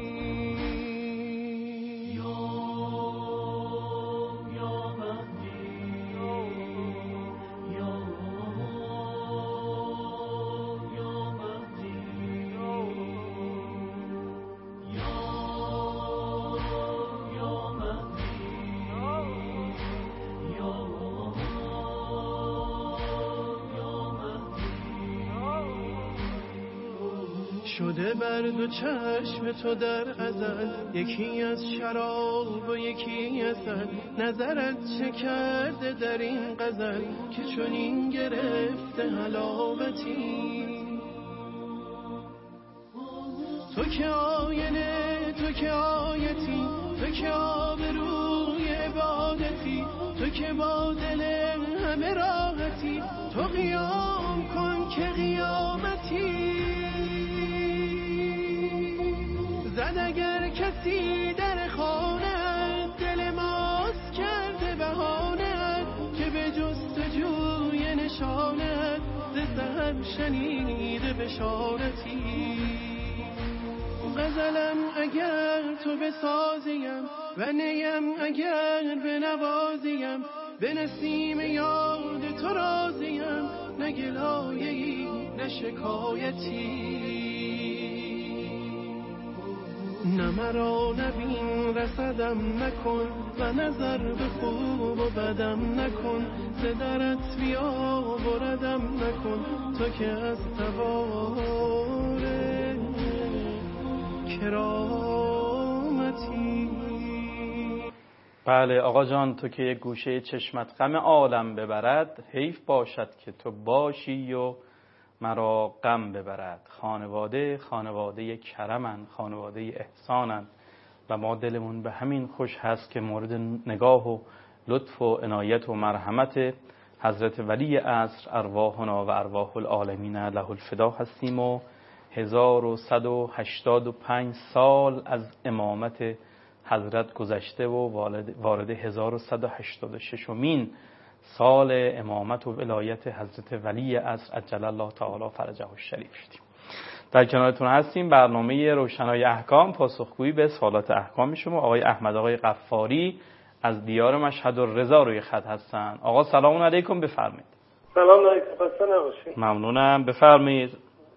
[SPEAKER 6] شده بر دو چشم تو در ازل، یکی از شراب و یکی ازل. نظرت چه کرده در این غزل که چنین گرفته حلاوتی؟ تو که آینه، تو که آیتی، تو که آبروی عبادتی، تو که با دل همه راحتی. تو قیام کن که قیامتی. زد اگر کسی در خانه، دل ماست کرده بهانه که به جستجوی نشانه ز سحر شنیده بشارتی. غزلم اگر تو بسازیم و نیم اگر بنوازیم، به نسیم یاد تو راضیم، نه گلایه‌ای نه شکایتی. نه مرا نبین رسدم نکن و نظر به خوب و بدم نکن. ز درت بیا بردم نکن تو که از سوار کرامتی.
[SPEAKER 1] بله آقا جان، تو که یک گوشه چشمت غم عالم ببرد، حیف باشد که تو باشی و مرا غم ببرد. خانواده کرمن، خانواده احسانن و ما دلمون به همین خوش هست که مورد نگاه و لطف و عنایت و مرحمت حضرت ولی عصر ارواحنا و ارواح العالمین له الفدا هستیم و 1185 سال از امامت حضرت گذشته و وارد 1186مین سال امامت و ولایت حضرت ولی عصر عجل الله تعالی فرجه الشریف شدیم. در کنارتون هستیم. برنامه روشنای احکام، پاسخگویی به سوالات احکام شما. آقای احمد آقای غفاری از دیار مشهد الرضا روی خط هستن. آقا سلام علیکم، بفرمایید.
[SPEAKER 7] سلام علیکم، خسته نباشید.
[SPEAKER 1] ممنونم، بفرمایید.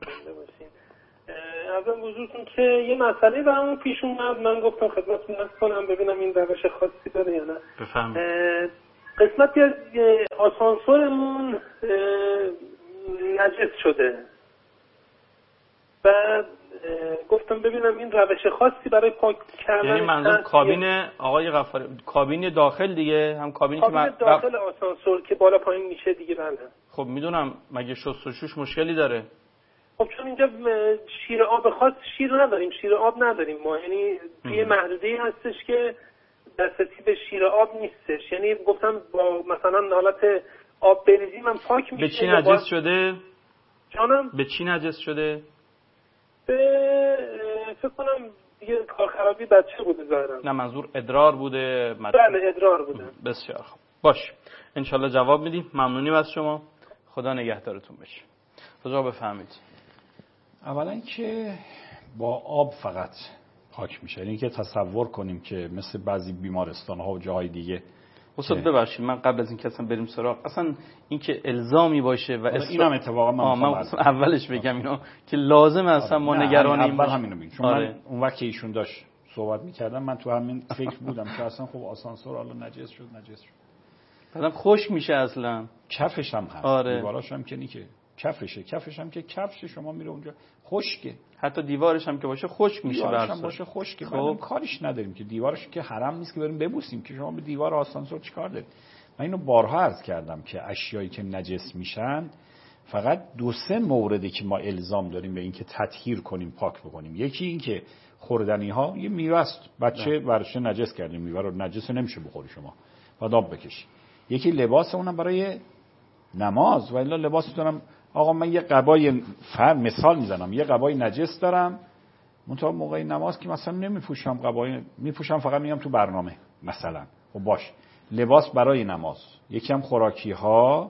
[SPEAKER 7] ازم بزرگتون که یه مسئله برامون پیش اومد، من گفتم خدمتتون عرض کنم ببینم این روش خاصی داره یا نه.
[SPEAKER 1] بفرمایید.
[SPEAKER 7] قسمتی از آسانسورمون نجس شده، بعد گفتم ببینم این روش خاصی برای پاک کردن.
[SPEAKER 1] یعنی منظور کابین آقای غفاری، کابین داخل دیگه، هم کابینی که
[SPEAKER 7] داخل آسانسور که بالا پایین میشه دیگه. بله
[SPEAKER 1] خب میدونم، مگه شستشوش مشکلی داره؟
[SPEAKER 7] خب چون اینجا شیر آب خاص شیر نداریم، شیر آب نداریم ما، یعنی توی محدوده‌ای هستش که دسترسی به شیر آب نیستش. یعنی گفتم با مثلا حالت آب بریزی من پاک میشه.
[SPEAKER 1] به چی نجس شده؟
[SPEAKER 7] جانم؟
[SPEAKER 1] به چی نجس شده؟
[SPEAKER 7] فکر کنم یه کار خرابی بچه بوده ظاهرا.
[SPEAKER 1] نه منظور ادرار بوده.
[SPEAKER 7] بله ادرار بوده.
[SPEAKER 1] بسیار خوب، باش انشالله جواب میدیم. ممنونیم از شما، خدا نگهدارتون بشه. خدا بفهمید.
[SPEAKER 2] اولا که با آب فقط پاک میشه، یعنی که تصور کنیم که مثل بعضی بیمارستان ها و جاهای دیگه.
[SPEAKER 1] استاد ببخشید من قبل از اینکه اصلا بریم سراغ، اصلا اینکه الزامی باشه و
[SPEAKER 2] اینم اتفاقا من
[SPEAKER 1] اولش بگم اینو که لازم اصلا ما نگرانیم.
[SPEAKER 2] اول همینو میگم چون من اون وقت که ایشون داشت صحبت میکردم من تو همین فکر بودم که اصلا خب آسانسور حالا نجس شد.
[SPEAKER 1] بعدم خشک میشه اصلا،
[SPEAKER 2] کفش هم هست. دیواراش هم که نی که کفش هم که کفش شما میره اونجا خشکه،
[SPEAKER 1] حتی دیوارش هم که باشه خشک میشه.
[SPEAKER 2] دیوارش هم باشه خشکه. خب کاریش نداریم که دیوارش که حرم نیست که بریم ببوسیم که شما به دیوار آسانسور چیکار دارید. من اینو بارها عرض کردم که اشیایی که نجس میشن فقط 2-3 موردی که ما الزام داریم به اینکه تطهیر کنیم، پاک بکنیم. یکی این که خوردنی ها، یه میوه است بچه ورشه نجس کردیم، میوه رو نجس نمیشه بخوری شما، بعد آب بکشی. یکی لباس، اونم برای نماز. و الا لباس دارم آقا من یه قبای مثال میزنم، یه قبای نجس دارم منتها موقع نماز که مثلا نمیپوشم، قبای میپوشم فقط میام تو برنامه مثلا. خب باش، لباس برای نماز. یکی هم خوراکی ها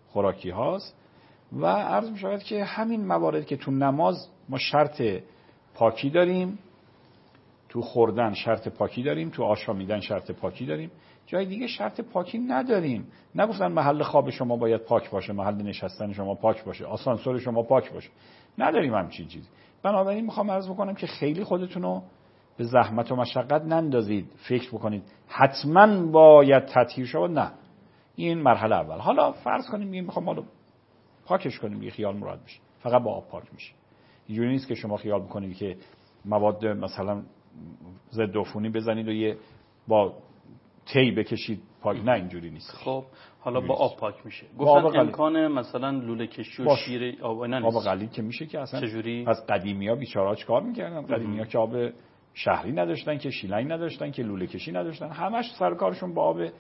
[SPEAKER 2] خوراکی هاست. و عرض می شود که همین موارد که تو نماز ما شرط پاکی داریم، تو خوردن شرط پاکی داریم، تو آشامیدن شرط پاکی داریم، جای دیگه شرط پاکی نداریم. نگفتن محل خواب شما باید پاک باشه، محل نشستن شما پاک باشه، آسانسور شما پاک باشه. نداریم همچین چیزی. بنابراین میخوام عرض بکنم که خیلی خودتونو به زحمت و مشقت نندازید، فکر بکنید حتما باید تطهیر شود. نه، این مرحله اول. حالا فرض کنیم میخوام حالا پاکش کنیم، یه خیال مراد بشه، فقط با آب پاک میشه. اینجوری نیست که شما خیال بکنید که مواد مثلا ضد عفونی بزنید و یه با تی بکشید پاک. نه، اینجوری نیست.
[SPEAKER 1] خب حالا با آب پاک میشه. گفتن امکان مثلا لوله کشی و شیر آب نه نیست.
[SPEAKER 2] آب قلیل که میشه که اصلا
[SPEAKER 1] چجوری؟
[SPEAKER 2] از قدیمی‌ها بیچاره‌ها چیکار می‌کردن؟ قدیمی‌ها که آب شهری نداشتن، که شیلنگ نداشتن، که لوله کشی نداشتن، همش سر کارشون با آب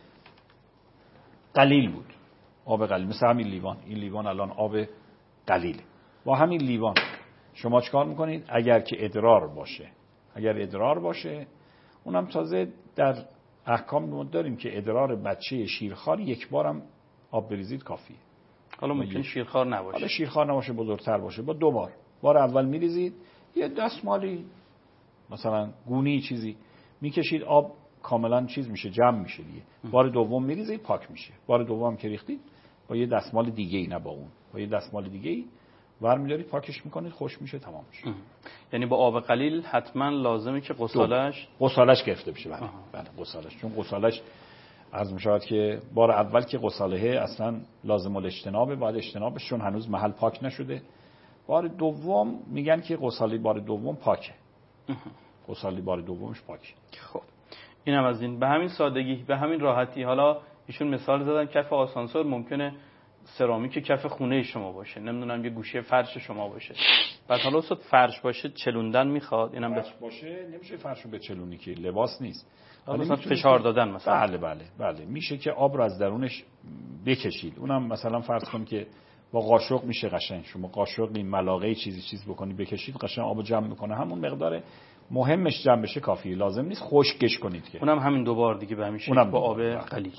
[SPEAKER 2] قلیل بود. آب قلیل، مثل همین لیوان. این لیوان الان آب قلیل. با همین لیوان شما چیکار می‌کنید؟ اگر که ادرار باشه، اونم تازه در احکام داریم که ادرار بچه شیرخوار یک بارم آب بریزید کافیه.
[SPEAKER 1] حالا ممکن شیرخوار نباشه.
[SPEAKER 2] حالا شیرخوار نباشه، بزرگتر باشه، با 2 بار. بار اول میریزید، یه دستمالی مثلا گونی چیزی میکشید، آب کاملا چیز میشه، جمع میشه دیگه. بار دوم میریزید، پاک میشه. بار دوم که ریختید، با یه دستمال دیگه ای، نه با اون، با یه دستمال دیگه ای برمی‌دارید، پاکش میکنید، خوش میشه، تمام میشه.
[SPEAKER 1] یعنی با آب قلیل حتما لازمه که غسالش
[SPEAKER 2] گرفته بشه. بله غسالش، چون غسالش عرض می‌شود که بار اول که غساله اصلا لازم الاجتنابه، باید اجتنابش، چون هنوز محل پاک نشده. بار دوم میگن که غساله بار دوم پاکه. غساله بار دومش پاکه.
[SPEAKER 1] خب اینم از این. به همین سادگی، به همین راحتی. حالا ایشون مثال زدن کف آسانسور ممکنه سرامیک کف خونه شما باشه، نمیدونم یه گوشه فرش شما باشه. بعد حالا اصلا فرش باشه چلوندن میخواد، اینم
[SPEAKER 2] فرش باشه نمیشه فرشو بچلونی که لباس نیست.
[SPEAKER 1] مثلا فشار دادن مثلا.
[SPEAKER 2] بله میشه که آب رو از درونش بکشید. اونم مثلا فرض کن که با قاشق میشه قشنگ، شما قاشقی ملاقه چیز بکنی بکشید، قشنگ آبو جمع میکنه. همون مقدار مهمش جمع بشه کافیه، لازم نیست خشکش کنید که.
[SPEAKER 1] اونم همین 2 بار دیگه به همین شکل با آب قلیل.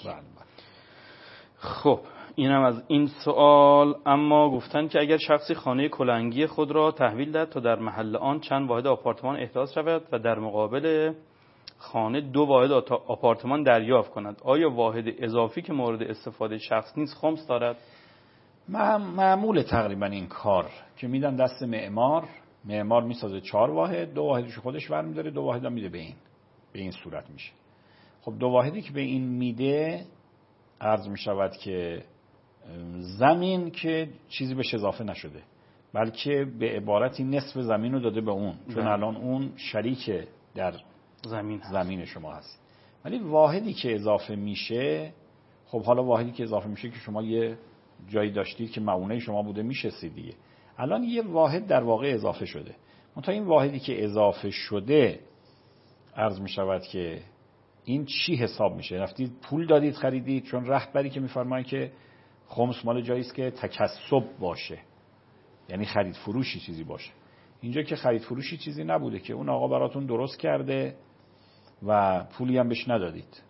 [SPEAKER 1] خب اینم از این سوال. اما گفتن که اگر شخصی خانه کلنگی خود را تحویل داد تا در محل آن چند واحد آپارتمان احداث شود و در مقابل خانه 2 واحد آپارتمان دریافت کند، آیا واحد اضافی که مورد استفاده شخص نیست خمس دارد؟
[SPEAKER 2] معمول تقریبا این کار که میدن دست معمار میسازه 4 واحد، 2 واحدش خودش برمی‌داره، 2 واحد هم میده به این صورت میشه. خب 2 واحدی که به این میده، عرض میشود که زمین که چیزی بهش اضافه نشده، بلکه به عبارتی نصف زمین رو داده به اون، چون الان اون شریک در زمین شما هست. ولی واحدی که اضافه میشه، خب حالا واحدی که اضافه میشه که شما یه جایی داشتید که معونه شما بوده میشستید دیگه، الان یه واحد در واقع اضافه شده. منتها این واحدی که اضافه شده، عرض میشود که این چی حساب میشه؟ رفتید پول دادید خریدید، چون رهبری که میفرمایه که خمس مال جایی است که تکسب باشه، یعنی خرید فروشی چیزی باشه. اینجا که خرید فروشی چیزی نبوده که اون آقا براتون درست کرده و پولی هم بهش ندادید،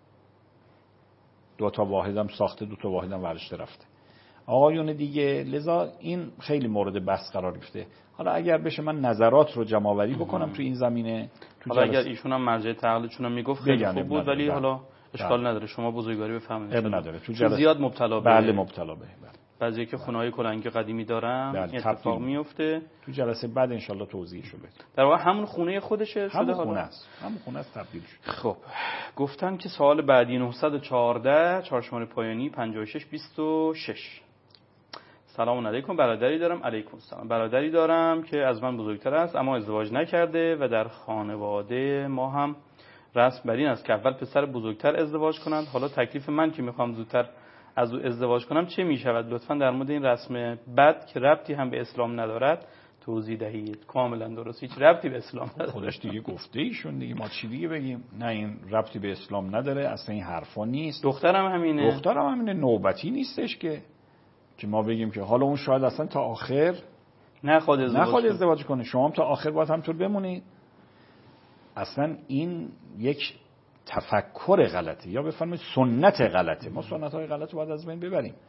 [SPEAKER 2] 2 تا واحد هم ساخته، 2 تا واحد هم ورشته رفته. آقایون دیگه، لذا این خیلی مورد بحث قرار گرفته. حالا اگر بشه من نظرات رو جمع آوری بکنم تو این زمینه،
[SPEAKER 1] حالا اگر ایشون هم مرجع تعقیلشون هم میگفت خیلی خوب بود، ولی حالا اشکال نداره، شما بزرگواری بفهمید.
[SPEAKER 2] نداره تو جلسه
[SPEAKER 1] زیاد مبتلا به
[SPEAKER 2] مبتلا به
[SPEAKER 1] بعضی که خونه‌های کلنگی قدیمی دارن این اتفاق میفته.
[SPEAKER 2] تو جلسه بعد ان شاءالله توضیحشو بده.
[SPEAKER 1] در واقع همون خونه خودشه شده،
[SPEAKER 2] همون خونه است تبدیل شده.
[SPEAKER 1] خب گفتن که سوال بعدی 914 4 پایانی 5626. سلام علیکم، برادری دارم. علیکم السلام. برادری دارم که از من بزرگتر است اما ازدواج نکرده و در خانواده ما هم رسم بر این است که اول پسر بزرگتر ازدواج کنند. حالا تکلیف من که میخوام زودتر از او ازدواج کنم چه میشود؟ لطفاً در مورد این رسم بد که ربطی هم به اسلام ندارد توضیح دهید. کاملا درست، هیچ ربطی به اسلام نداره.
[SPEAKER 2] خودش دیگه گفته ایشون دیگه، ما چی دیگه بگیم؟ نه این ربطی به اسلام نداره، اصلا این حرفا نیست.
[SPEAKER 1] دخترم همینه.
[SPEAKER 2] نوبتی نیستش که ما بگیم که حالا اون شاید اصلا تا آخر
[SPEAKER 1] نخواد
[SPEAKER 2] ازدواج کنه، شما هم تا آخر باید همطور بمونید. اصلا این یک تفکر غلطه، یا بفرمایید سنت غلطه. ما سنت‌های غلط رو باید از بین ببریم.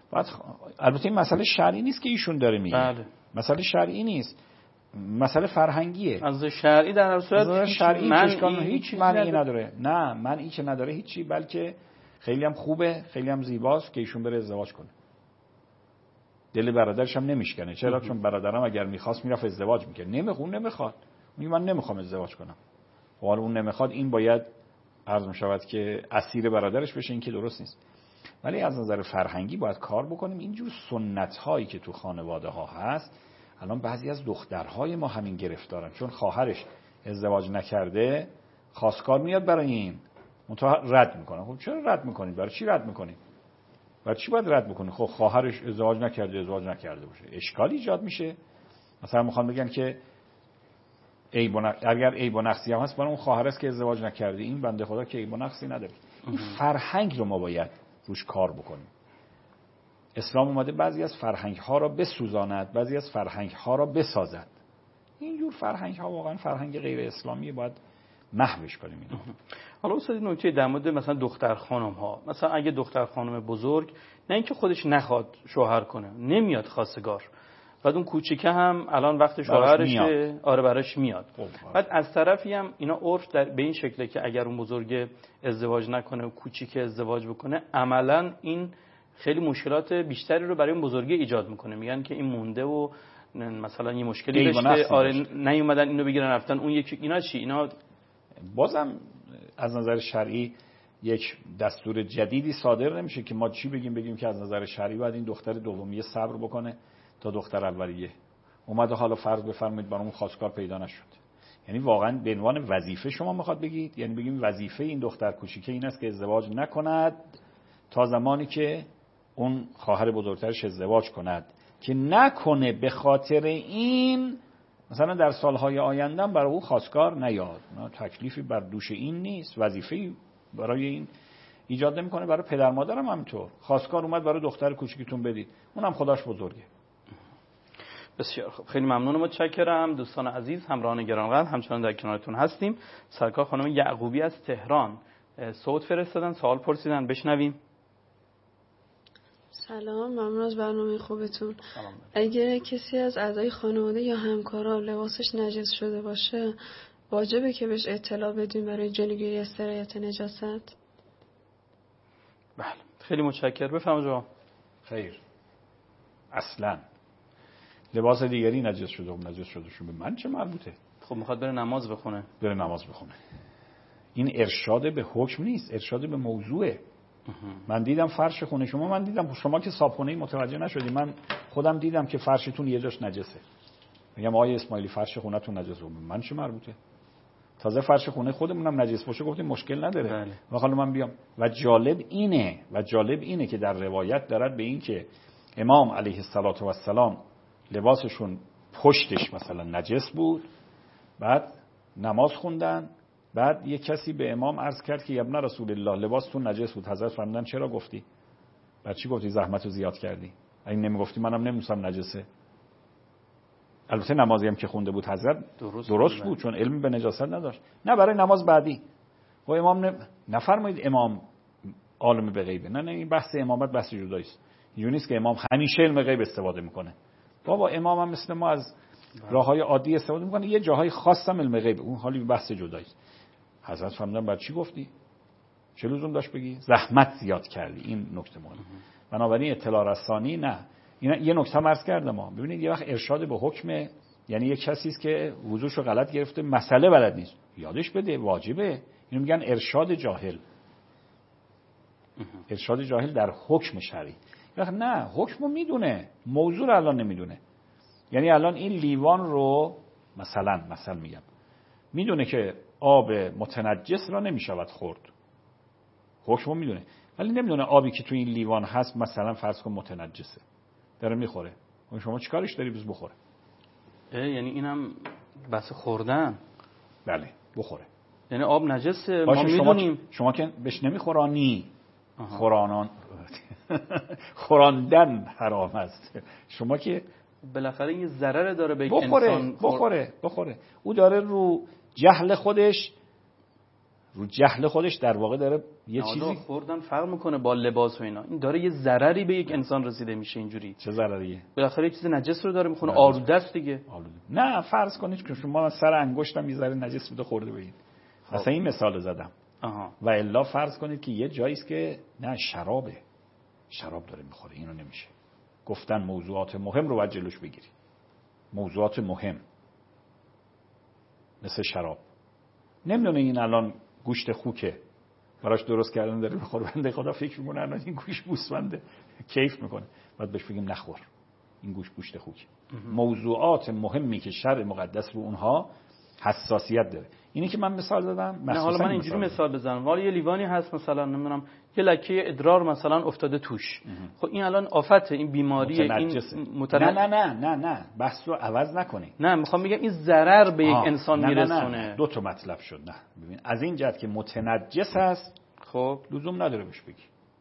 [SPEAKER 2] البته این مسئله شرعی نیست که ایشون داره میگه.
[SPEAKER 1] بله.
[SPEAKER 2] مسئله شرعی نیست، مسئله فرهنگیه.
[SPEAKER 1] از شرعی در هر صورت
[SPEAKER 2] شرعی هیچ معنی نداره. نه معنی که نداره هیچی، بلکه خیلی هم خوبه، خیلی هم زیباست که ایشون بره ازدواج کنه. دل برادرش هم نمیشکنه. چرا؟ چون برادرم اگر میخواست میرفت ازدواج میکرد. نمیخواد. میگه من نمیخوام ازدواج کنم. حالا اون نمیخواد، این باید عرض میشود که اسیر برادرش بشه، این که درست نیست. ولی از نظر فرهنگی باید کار بکنیم. اینجور سنت هایی که تو خانواده ها هست، الان بعضی از دخترهای ما همین گرفتارن، چون خواهرش ازدواج نکرده خواستگار میاد برای این منتها رد میکنه. خب چرا رد میکنید؟ برای چی رد میکنید؟ برای چی باید رد بکنید؟ خب خواهرش ازدواج نکرده باشه، اشکال ایجاد میشه. مثلا میخوان بگن که اگر عیب و نقصی هم هست برای اون خواهر است که ازدواج نکرده، این بنده خدا که عیب و نقصی نداره. این فرهنگ رو ما باید روش کار بکنیم. اسلام اومده بعضی از فرهنگ ها را بسوزاند، بعضی از فرهنگ ها را بسازد. اینجور فرهنگ ها واقعا فرهنگ غیر اسلامی، باید محوش کنیم اینا.
[SPEAKER 1] حالا استاد نکته در مورد مثلا دختر خانم ها، مثلا اگه دختر خانم بزرگ نه اینکه خودش نخواد شوهر کنه، نمیاد خواستگار، بعد اون کوچیکه هم الان وقت شوهرشه، آره براش میاد. بعد از طرفی هم اینا عرف به این شکله که اگر اون بزرگ ازدواج نکنه و کوچیک ازدواج بکنه، عملا این خیلی مشکلات بیشتری رو برای اون بزرگی ایجاد میکنه. میگن که این مونده و مثلا یه مشکلی داشته، آره نیومدن اینو بگیرن رفتن اون یکی. اینا چی؟ اینا
[SPEAKER 2] بازم از نظر شرعی یک دستور جدیدی صادر نمیشه که ما چی بگیم که از نظر شرعی باید این دختر دومیه صبر بکنه تا دختر اولیه اومده. حالا فرض بفرمایید برامون خواستگار پیدا نشد، یعنی واقعا به عنوان وظیفه شما میخواد بگید؟ یعنی بگیم وظیفه این دختر کوچیکه این است که ازدواج نکند تا زمانی که اون خواهر بزرگترش ازدواج کند، که نکنه به خاطر این مثلا در سالهای آینده برای او خواستگار نیاد. نه، تکلیفی بر دوش این نیست، وظیفه‌ای برای این ایجاد نمی‌کنه. برای پدر مادرم همینطور، خواستگار اومد برای دختر کوچیکتون بدید، اونم خداش بزرگه.
[SPEAKER 1] بسیار خوب، خیلی ممنونم، متشکرم. دوستان عزیز، همراهان گرانقدر، همچنان در کنارتون هستیم. سرکار خانم یعقوبی از تهران صوت فرستادن، سوال پرسیدن، بشنویم.
[SPEAKER 8] سلام، ممنون از برنامه خوبتون. اگه کسی از اعضای خانواده یا همکارا لباسش نجس شده باشه، واجبه که بهش اطلاع بدیم برای جلوگیری از سرایت نجاست؟
[SPEAKER 1] بله، خیلی متشکرم. بفرمایید جواب.
[SPEAKER 2] خیر، اصلا لباس دیگری نجس شده به من چه مربوطه؟
[SPEAKER 1] خب میخواد بره نماز بخونه.
[SPEAKER 2] این ارشاد به حکم نیست، ارشاد به موضوعه. من دیدم فرش خونه شما، من دیدم شما که صابخونه‌ای متوجه نشدی، من خودم دیدم که فرشتون یه جاش نجسه. میگم آقای اسماعیلی فرش خونه‌تون نجسه، من چه مربوطه؟ تازه فرش خونه خودمونم نجس باشه گفتیم مشکل نداره.
[SPEAKER 1] بله.
[SPEAKER 2] و حالا من بیام و جالب اینه که در روایت دارد به این که امام علیه السلام لباسشون پشتش مثلا نجس بود، بعد نماز خوندن، بعد یک کسی به امام عرض کرد که ابن رسول الله لباستون نجس بود. حضرت فرمودن چرا گفتی؟ بعد چی گفتی؟ زحمتو زیاد کردی. اگه نمیگفتی منم نمی‌دونستم نجسه. البته نمازی هم که خونده بود حضرت درست بود، چون علمی به نجاست نداشت. نه برای نماز بعدی و امام نفرمایید امام عالم به غیبه. نه این بحث امامت بحث جدایی است. اینجوری نیست که امام همیشه علم غیب استفاده میکنه. بابا امام هم مثل ما از راههای عادی استفاده میکنه، یه جاهای خاص هم علم غیب، اون حالی بحث جدایی است. حضرت فرمودن بعد چی گفتی؟ چه لزوم داشت بگی؟ زحمت زیاد کردی. این نکته مهمه. بنابراین اطلاع رسانی نه. اینا یه نکته عرض کردم. ببینید یه وقت ارشاد به حکم، یعنی یک کسی است که وضوشو غلط گرفته، مسئله بلد نیست، یادش بده، واجبه. اینو میگن ارشاد جاهل. ارشاد جاهل در حکم شرعی. نه، حکمو میدونه، موضوع رو الان نمیدونه. یعنی الان این لیوان رو مثلا میگم میدونه که آب متنجس را نمیشود خورد، حکمو میدونه، ولی نمیدونه آبی که تو این لیوان هست مثلا فرض کن متنجسه، داره میخوره. اون شما چیکارش داری؟ بز بخوره.
[SPEAKER 1] یعنی اینم بس خوردن.
[SPEAKER 2] بله بخوره،
[SPEAKER 1] یعنی آب نجسه، ما میدونیم.
[SPEAKER 2] شما که بهش نمیخورانی، خوراندن حرام است. شما که
[SPEAKER 1] بالاخره یه ضرر داره به
[SPEAKER 2] انسان. بخوره. او داره رو جهل خودش رو جهل خودش در واقع داره یه چیزی
[SPEAKER 1] خوردن فرق میکنه با لباس و اینا. این داره یه ضرری به یک انسان رسیده میشه اینجوری.
[SPEAKER 2] چه ضرریه؟
[SPEAKER 1] بالاخره یه چیز نجس رو داره میخونه، آلوده است دیگه.
[SPEAKER 2] آلوده. نه فرض کنید که شما سر انگشتم یه ذره نجس بوده خورده بگید. مثلا این مثال زدم. و الا فرض کنید که یه جایی است که نه شراب داره میخوره، اینو نمیشه. گفتن موضوعات مهم رو باید جلوش بگیری. موضوعات مهم مثل شراب. نمیدونه این الان گوشت خوکه براش درست کردن داره میخوره، بنده خدا فکر میکنه الان این گوشت گوسفنده کیف میکنه، بعد بهش بگیم نخور این گوشت خوک. موضوعات مهمی که شرع مقدس رو اونها حساسیت داره. اینی که من مثال زدم
[SPEAKER 1] نه حالا من اینجوری مثال بزنم، ولی یه لیوانی هست مثلا نمیدونم یه لکه ادرار مثلا افتاده توش، خب این الان آفته، این بیماری، این
[SPEAKER 2] نه بحث رو عوض نکنی.
[SPEAKER 1] نه میخوام بگم این ضرر به یک انسان میرسونه.
[SPEAKER 2] نه. دو تا مطلب شد. نه ببین از این جهت که متنجس هست خب لزوم نداره بهش بگی،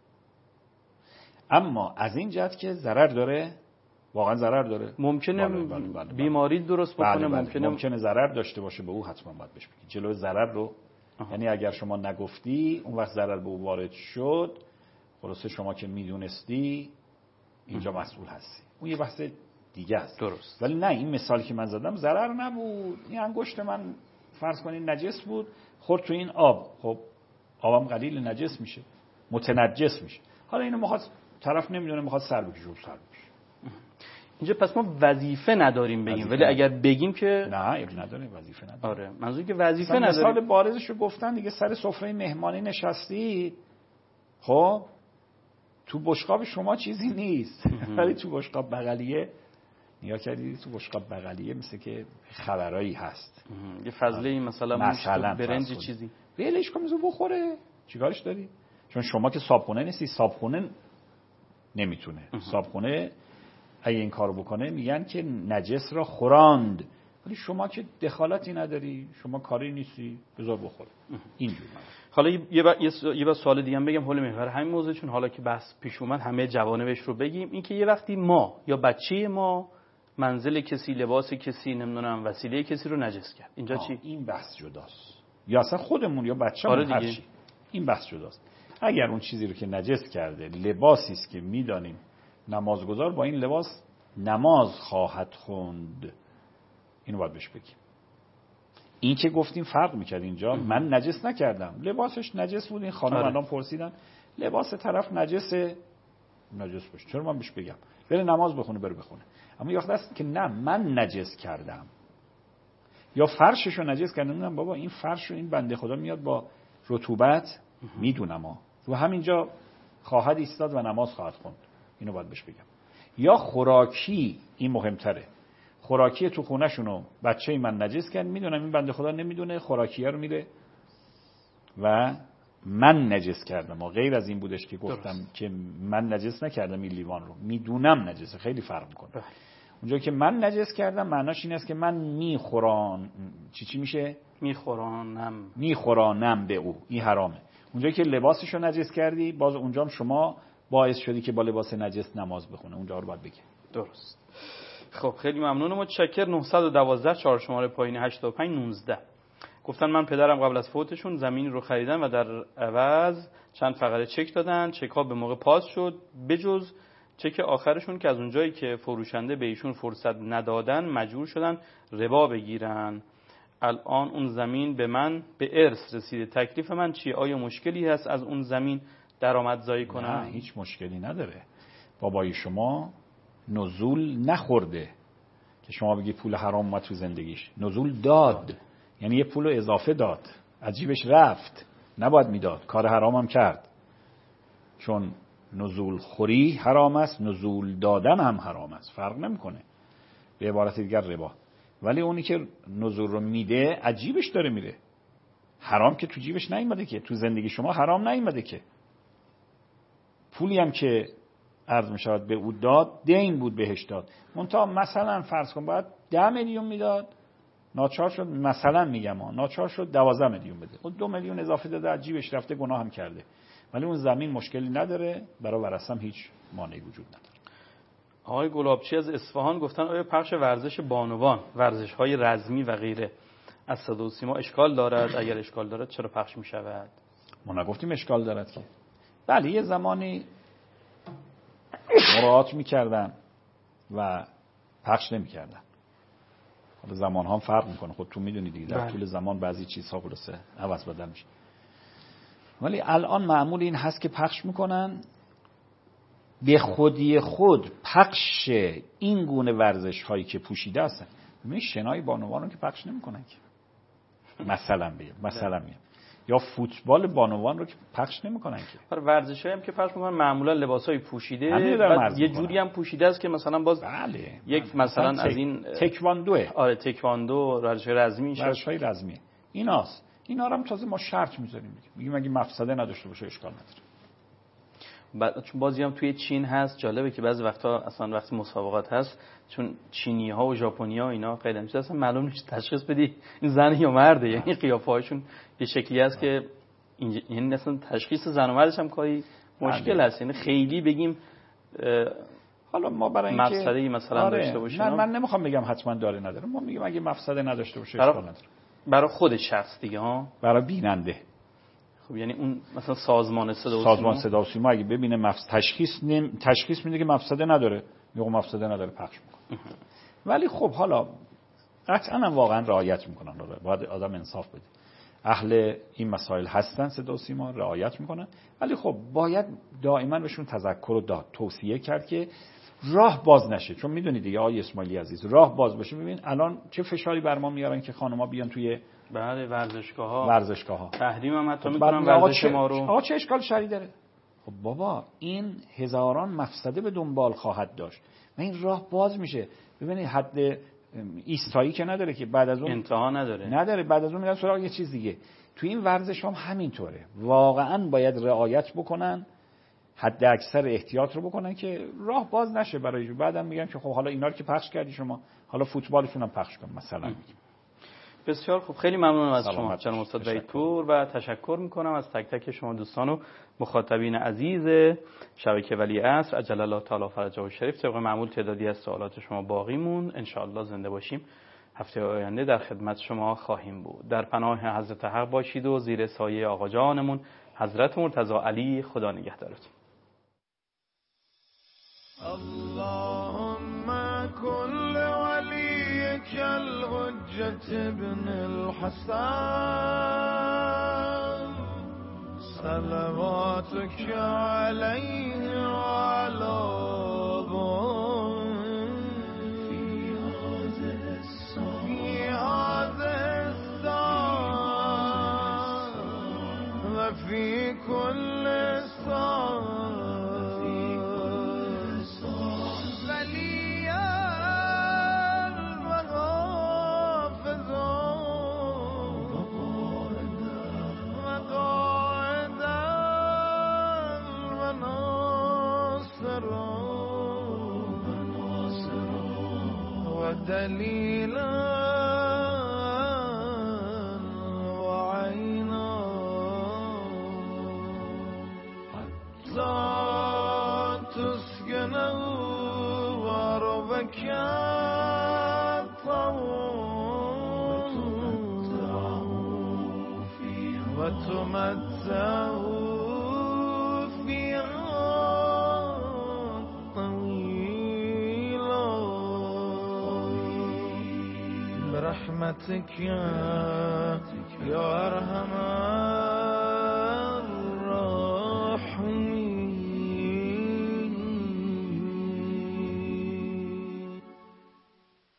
[SPEAKER 2] اما از این جهت که ضرر داره، واقعا ضرر داره،
[SPEAKER 1] ممکنه بیماری درست بکنه،
[SPEAKER 2] ممکنه ضرر داشته باشه، به او حتما باید بهش بگی جلوی ضرر رو. یعنی اگر شما نگفتی اون وقت ضرر به او وارد شد، خلاصه شما که میدونستی اینجا مسئول هستی. اون یه بحث دیگه است.
[SPEAKER 1] درست.
[SPEAKER 2] ولی نه این مثالی که من زدم ضرر نبود. این انگشت من فرض کنین نجس بود، خورد تو این آب، خب آبم قلیل نجس میشه، متنجس میشه. حالا اینو میخواد طرف نمیدونه میخواد سر بکشه، سر بکشه.
[SPEAKER 1] اینجا پس ما وظیفه نداریم بگیم، ولی اگر بگیم که
[SPEAKER 2] نه ایراد نداره، وظیفه نداره.
[SPEAKER 1] آره منظور که وظیفه نداریم.
[SPEAKER 2] مثال بارزش رو گفتن دیگه، سر سفره مهمانی نشستی، خب تو بشقاب شما چیزی نیست ولی تو بشقاب بغلیه نیا کردی، تو بشقاب بغلیه مثل که خبرایی هست،
[SPEAKER 1] یه فضله مثلا برنج چیزی
[SPEAKER 2] ولش کن میذار بخوره، چیکارش داری؟ چون شما که صابخونه نیستی، صابخونه نمیتونه. صابخونه اگه این کارو بکنه میگن که نجس را خوراند، ولی شما که دخالتی نداری، شما کاری نیستی، بذار بخوره. اینجوری.
[SPEAKER 1] حالا یه سوال دیگه هم بگم حول محور همین موضوع، چون حالا که بحث پیش اومد همه جوانبش رو بگیم. این که یه وقتی ما یا بچه ما منزل کسی، لباس کسی، نمیدونم وسیله کسی رو نجس کرد، اینجا چی؟
[SPEAKER 2] این بحث جداست. یا اصلا خودمون یا بچه‌مون هر چی، این بحث جداست. اگر اون چیزی رو که نجس کرده لباسی است که میدانیم نمازگزار با این لباس نماز خواهد خوند، اینو باید بهش بگیم. این که گفتیم فرق میکرد اینجا، من نجس نکردم، لباسش نجس بود، این خانم الان پرسیدن لباس طرف نجس باشه، چرا من بهش بگم بره نماز بخونه، بره بخونه. اما یه وقت هست که نه من نجس کردم یا فرششو نجس کردم، بابا این فرش رو این بنده خدا میاد با رطوبت، میدونم رو همینجا خواهد ایستاد و نماز خواهد خوند، اینو باید بهش بگم. یا خوراکی، این مهمتره، خوراکی تو خونه شونو بچه من نجس کرد، میدونم این بنده خدا نمیدونه، خوراکیه رو میره و من نجس کردم و غیر از این بودش که گفتم درست. که من نجس نکردم این لیوان رو، میدونم نجسه، خیلی فرق میکنه. اونجا که من نجس کردم معناش این است که من میخوران چی میشه؟ میخورانم به او، این حرامه. اونجا که لباسشو نجس کردی، باز اونجا شما باعث شدی که با لباس نجس نماز بخونه، اونجا رو باید بگی.
[SPEAKER 1] درست. خب خیلی ممنونم. متشکر. 912 4 شماره پایین 85 19 گفتن من پدرم قبل از فوتشون زمین رو خریدن و در عوض چند فقره چک دادن، چک ها به موقع پاس شد، بجز چک آخرشون که از اونجایی که فروشنده به ایشون فرصت ندادن مجبور شدن ربا بگیرن. الان اون زمین به من به ارث رسیده، تکلیف من چیه؟ آیا مشکلی هست از اون زمین درآمدزایی کنم؟
[SPEAKER 2] نه هیچ مشکلی نداره. بابای شما نزول نخورده که شما بگی پول حرام اومد تو زندگیش، نزول داد، یعنی یه پول اضافه داد، عجیبش رفت، نباید میداد، کار حرام هم کرد. چون نزول خوری حرام است، نزول دادن هم حرام است، فرق نمیکنه، به عبارت دیگر ربا. ولی اونی که نزول رو میده عجیبش داره میره، حرام که تو جیبش نیومده که، تو زندگی شما حرام نیومده که. پولی هم که عرض می شود به او داد، دین بود بهش داد. منتها مثلا فرض کن باید 10 میلیون میداد، ناچار شد، مثلا میگم ناچار شد 12 میلیون بده، خود 2 میلیون اضافه داده، از جیبش رفته، گناه هم کرده. ولی اون زمین مشکلی نداره، برای ورثه هیچ مانعی وجود نداره.
[SPEAKER 1] آقای گلابچی از اصفهان گفتن آیا پخش ورزش بانوان، ورزش‌های رزمی و غیره از صدا و سیما اشکال دارد؟ اگر اشکال دارد چرا پخش می شود؟
[SPEAKER 2] ما نگفتیم اشکال دارد که. بله یه زمانی مراعات میکردن و پخش نمیکردن. حالا زمان هم فرق میکنه، خود تو میدونی دیگه در طول زمان بعضی چیزها خلاصه عوض بدل میشه. ولی الان معمول این هست که پخش میکنن. به خودی خود پخش این گونه ورزش هایی که پوشیده هستن، ببینید شنای بانوان رو که پخش نمیکنن که مثلا میگم یا فوتبال بانوان رو که پخش نمیکنن که.
[SPEAKER 1] ورزشایی هم که پخش میکنن معمولا لباسای پوشیده، بعد یه جوری هم پوشیده است که مثلا باز
[SPEAKER 2] بله.
[SPEAKER 1] یک مثلا از این
[SPEAKER 2] تکواندوه.
[SPEAKER 1] آره تکواندو، ورزش‌های
[SPEAKER 2] رزمی ایناست. اینا رو هم تازه ما شرط میذاریم، میگیم اگه مفسده نداشته باشه اشکال نداره.
[SPEAKER 1] چون بازی هم توی چین هست، جالبه که بعضی وقتا اصلا وقتی مسابقات هست، چون چینی‌ها و ژاپنی‌ها اینا قید میشه اصلا معلوم نیست تشخیص بدی این زن یا مرده، یعنی قیافه‌هاشون یه شکلی هست که یعنی اصلا تشخیص زن و مردش هم کاری مشکل هست. یعنی خیلی بگیم
[SPEAKER 2] حالا ما برای اینکه
[SPEAKER 1] مفسده مثلا داشته باشه،
[SPEAKER 2] من نمیخوام بگم حتما داره نداره، ما میگیم اگه مفسده نداشته باشه اشکال نداره.
[SPEAKER 1] برای خود شخص دیگه ها،
[SPEAKER 2] برای بیننده.
[SPEAKER 1] خب یعنی اون مثلا سازمان صدا و
[SPEAKER 2] سیما اگه ببینه تشخیص میده که مفسده نداره، میگه مفسده نداره پخش میکنه. ولی خب حالا قطعا هم واقعا رعایت میکنن، باید آدم انصاف بده. اهل این مسائل هستن، صدا و سیما رعایت میکنن، ولی خب باید دائما بهشون تذکر و توصیه کرد که راه باز نشه. چون میدونید دیگه آقای اسماعیلی عزیز، راه باز بشه. ببین الان چه فشاری بر ما میارن که خانم‌ها بیان توی
[SPEAKER 1] بله ورزشگاه‌ها تحریم هم حتی میکنن ورزش ما رو.
[SPEAKER 2] آقا چه اشکال شرعی داره؟ خب بابا این هزاران مفسده به دنبال خواهد داشت و این راه باز میشه. ببینید حد ایستایی که نداره که، بعد از اون
[SPEAKER 1] انتها نداره،
[SPEAKER 2] بعد از اون میرن سراغ یه چیز دیگه. تو این ورزش هم همینطوره، واقعا باید رعایت بکنن، حد اکثر احتیاط رو بکنن که راه باز نشه برای بعدم میگن که خب حالا اینا رو که پخش کردی شما، حالا فوتبالشون هم پخش کن مثلا.
[SPEAKER 1] بسیار خوب، خیلی ممنونم از شما جناب استاد وحیدپور و تشکر میکنم از تک تک شما دوستان و مخاطبین عزیز شبکه ولی عصر عجل الله تعالی فرجه و شریف. طبق معمول تعدادی از سوالات شما باقی مون، ان شاء الله زنده باشیم هفته آینده در خدمت شما خواهیم بود. در پناه حضرت حق باشید و زیر سایه آقا جانمون حضرت مرتضی علی. خدا نگهدارتون.
[SPEAKER 6] اللهم كل وليك الحجة ابن الحسن صلواتك عليه وعلى في هذا الساعة وفي كل ساعة دليلا وعينا حتى تسكنه وربك وتمتعه برحمتك يا أرحم الراحمين.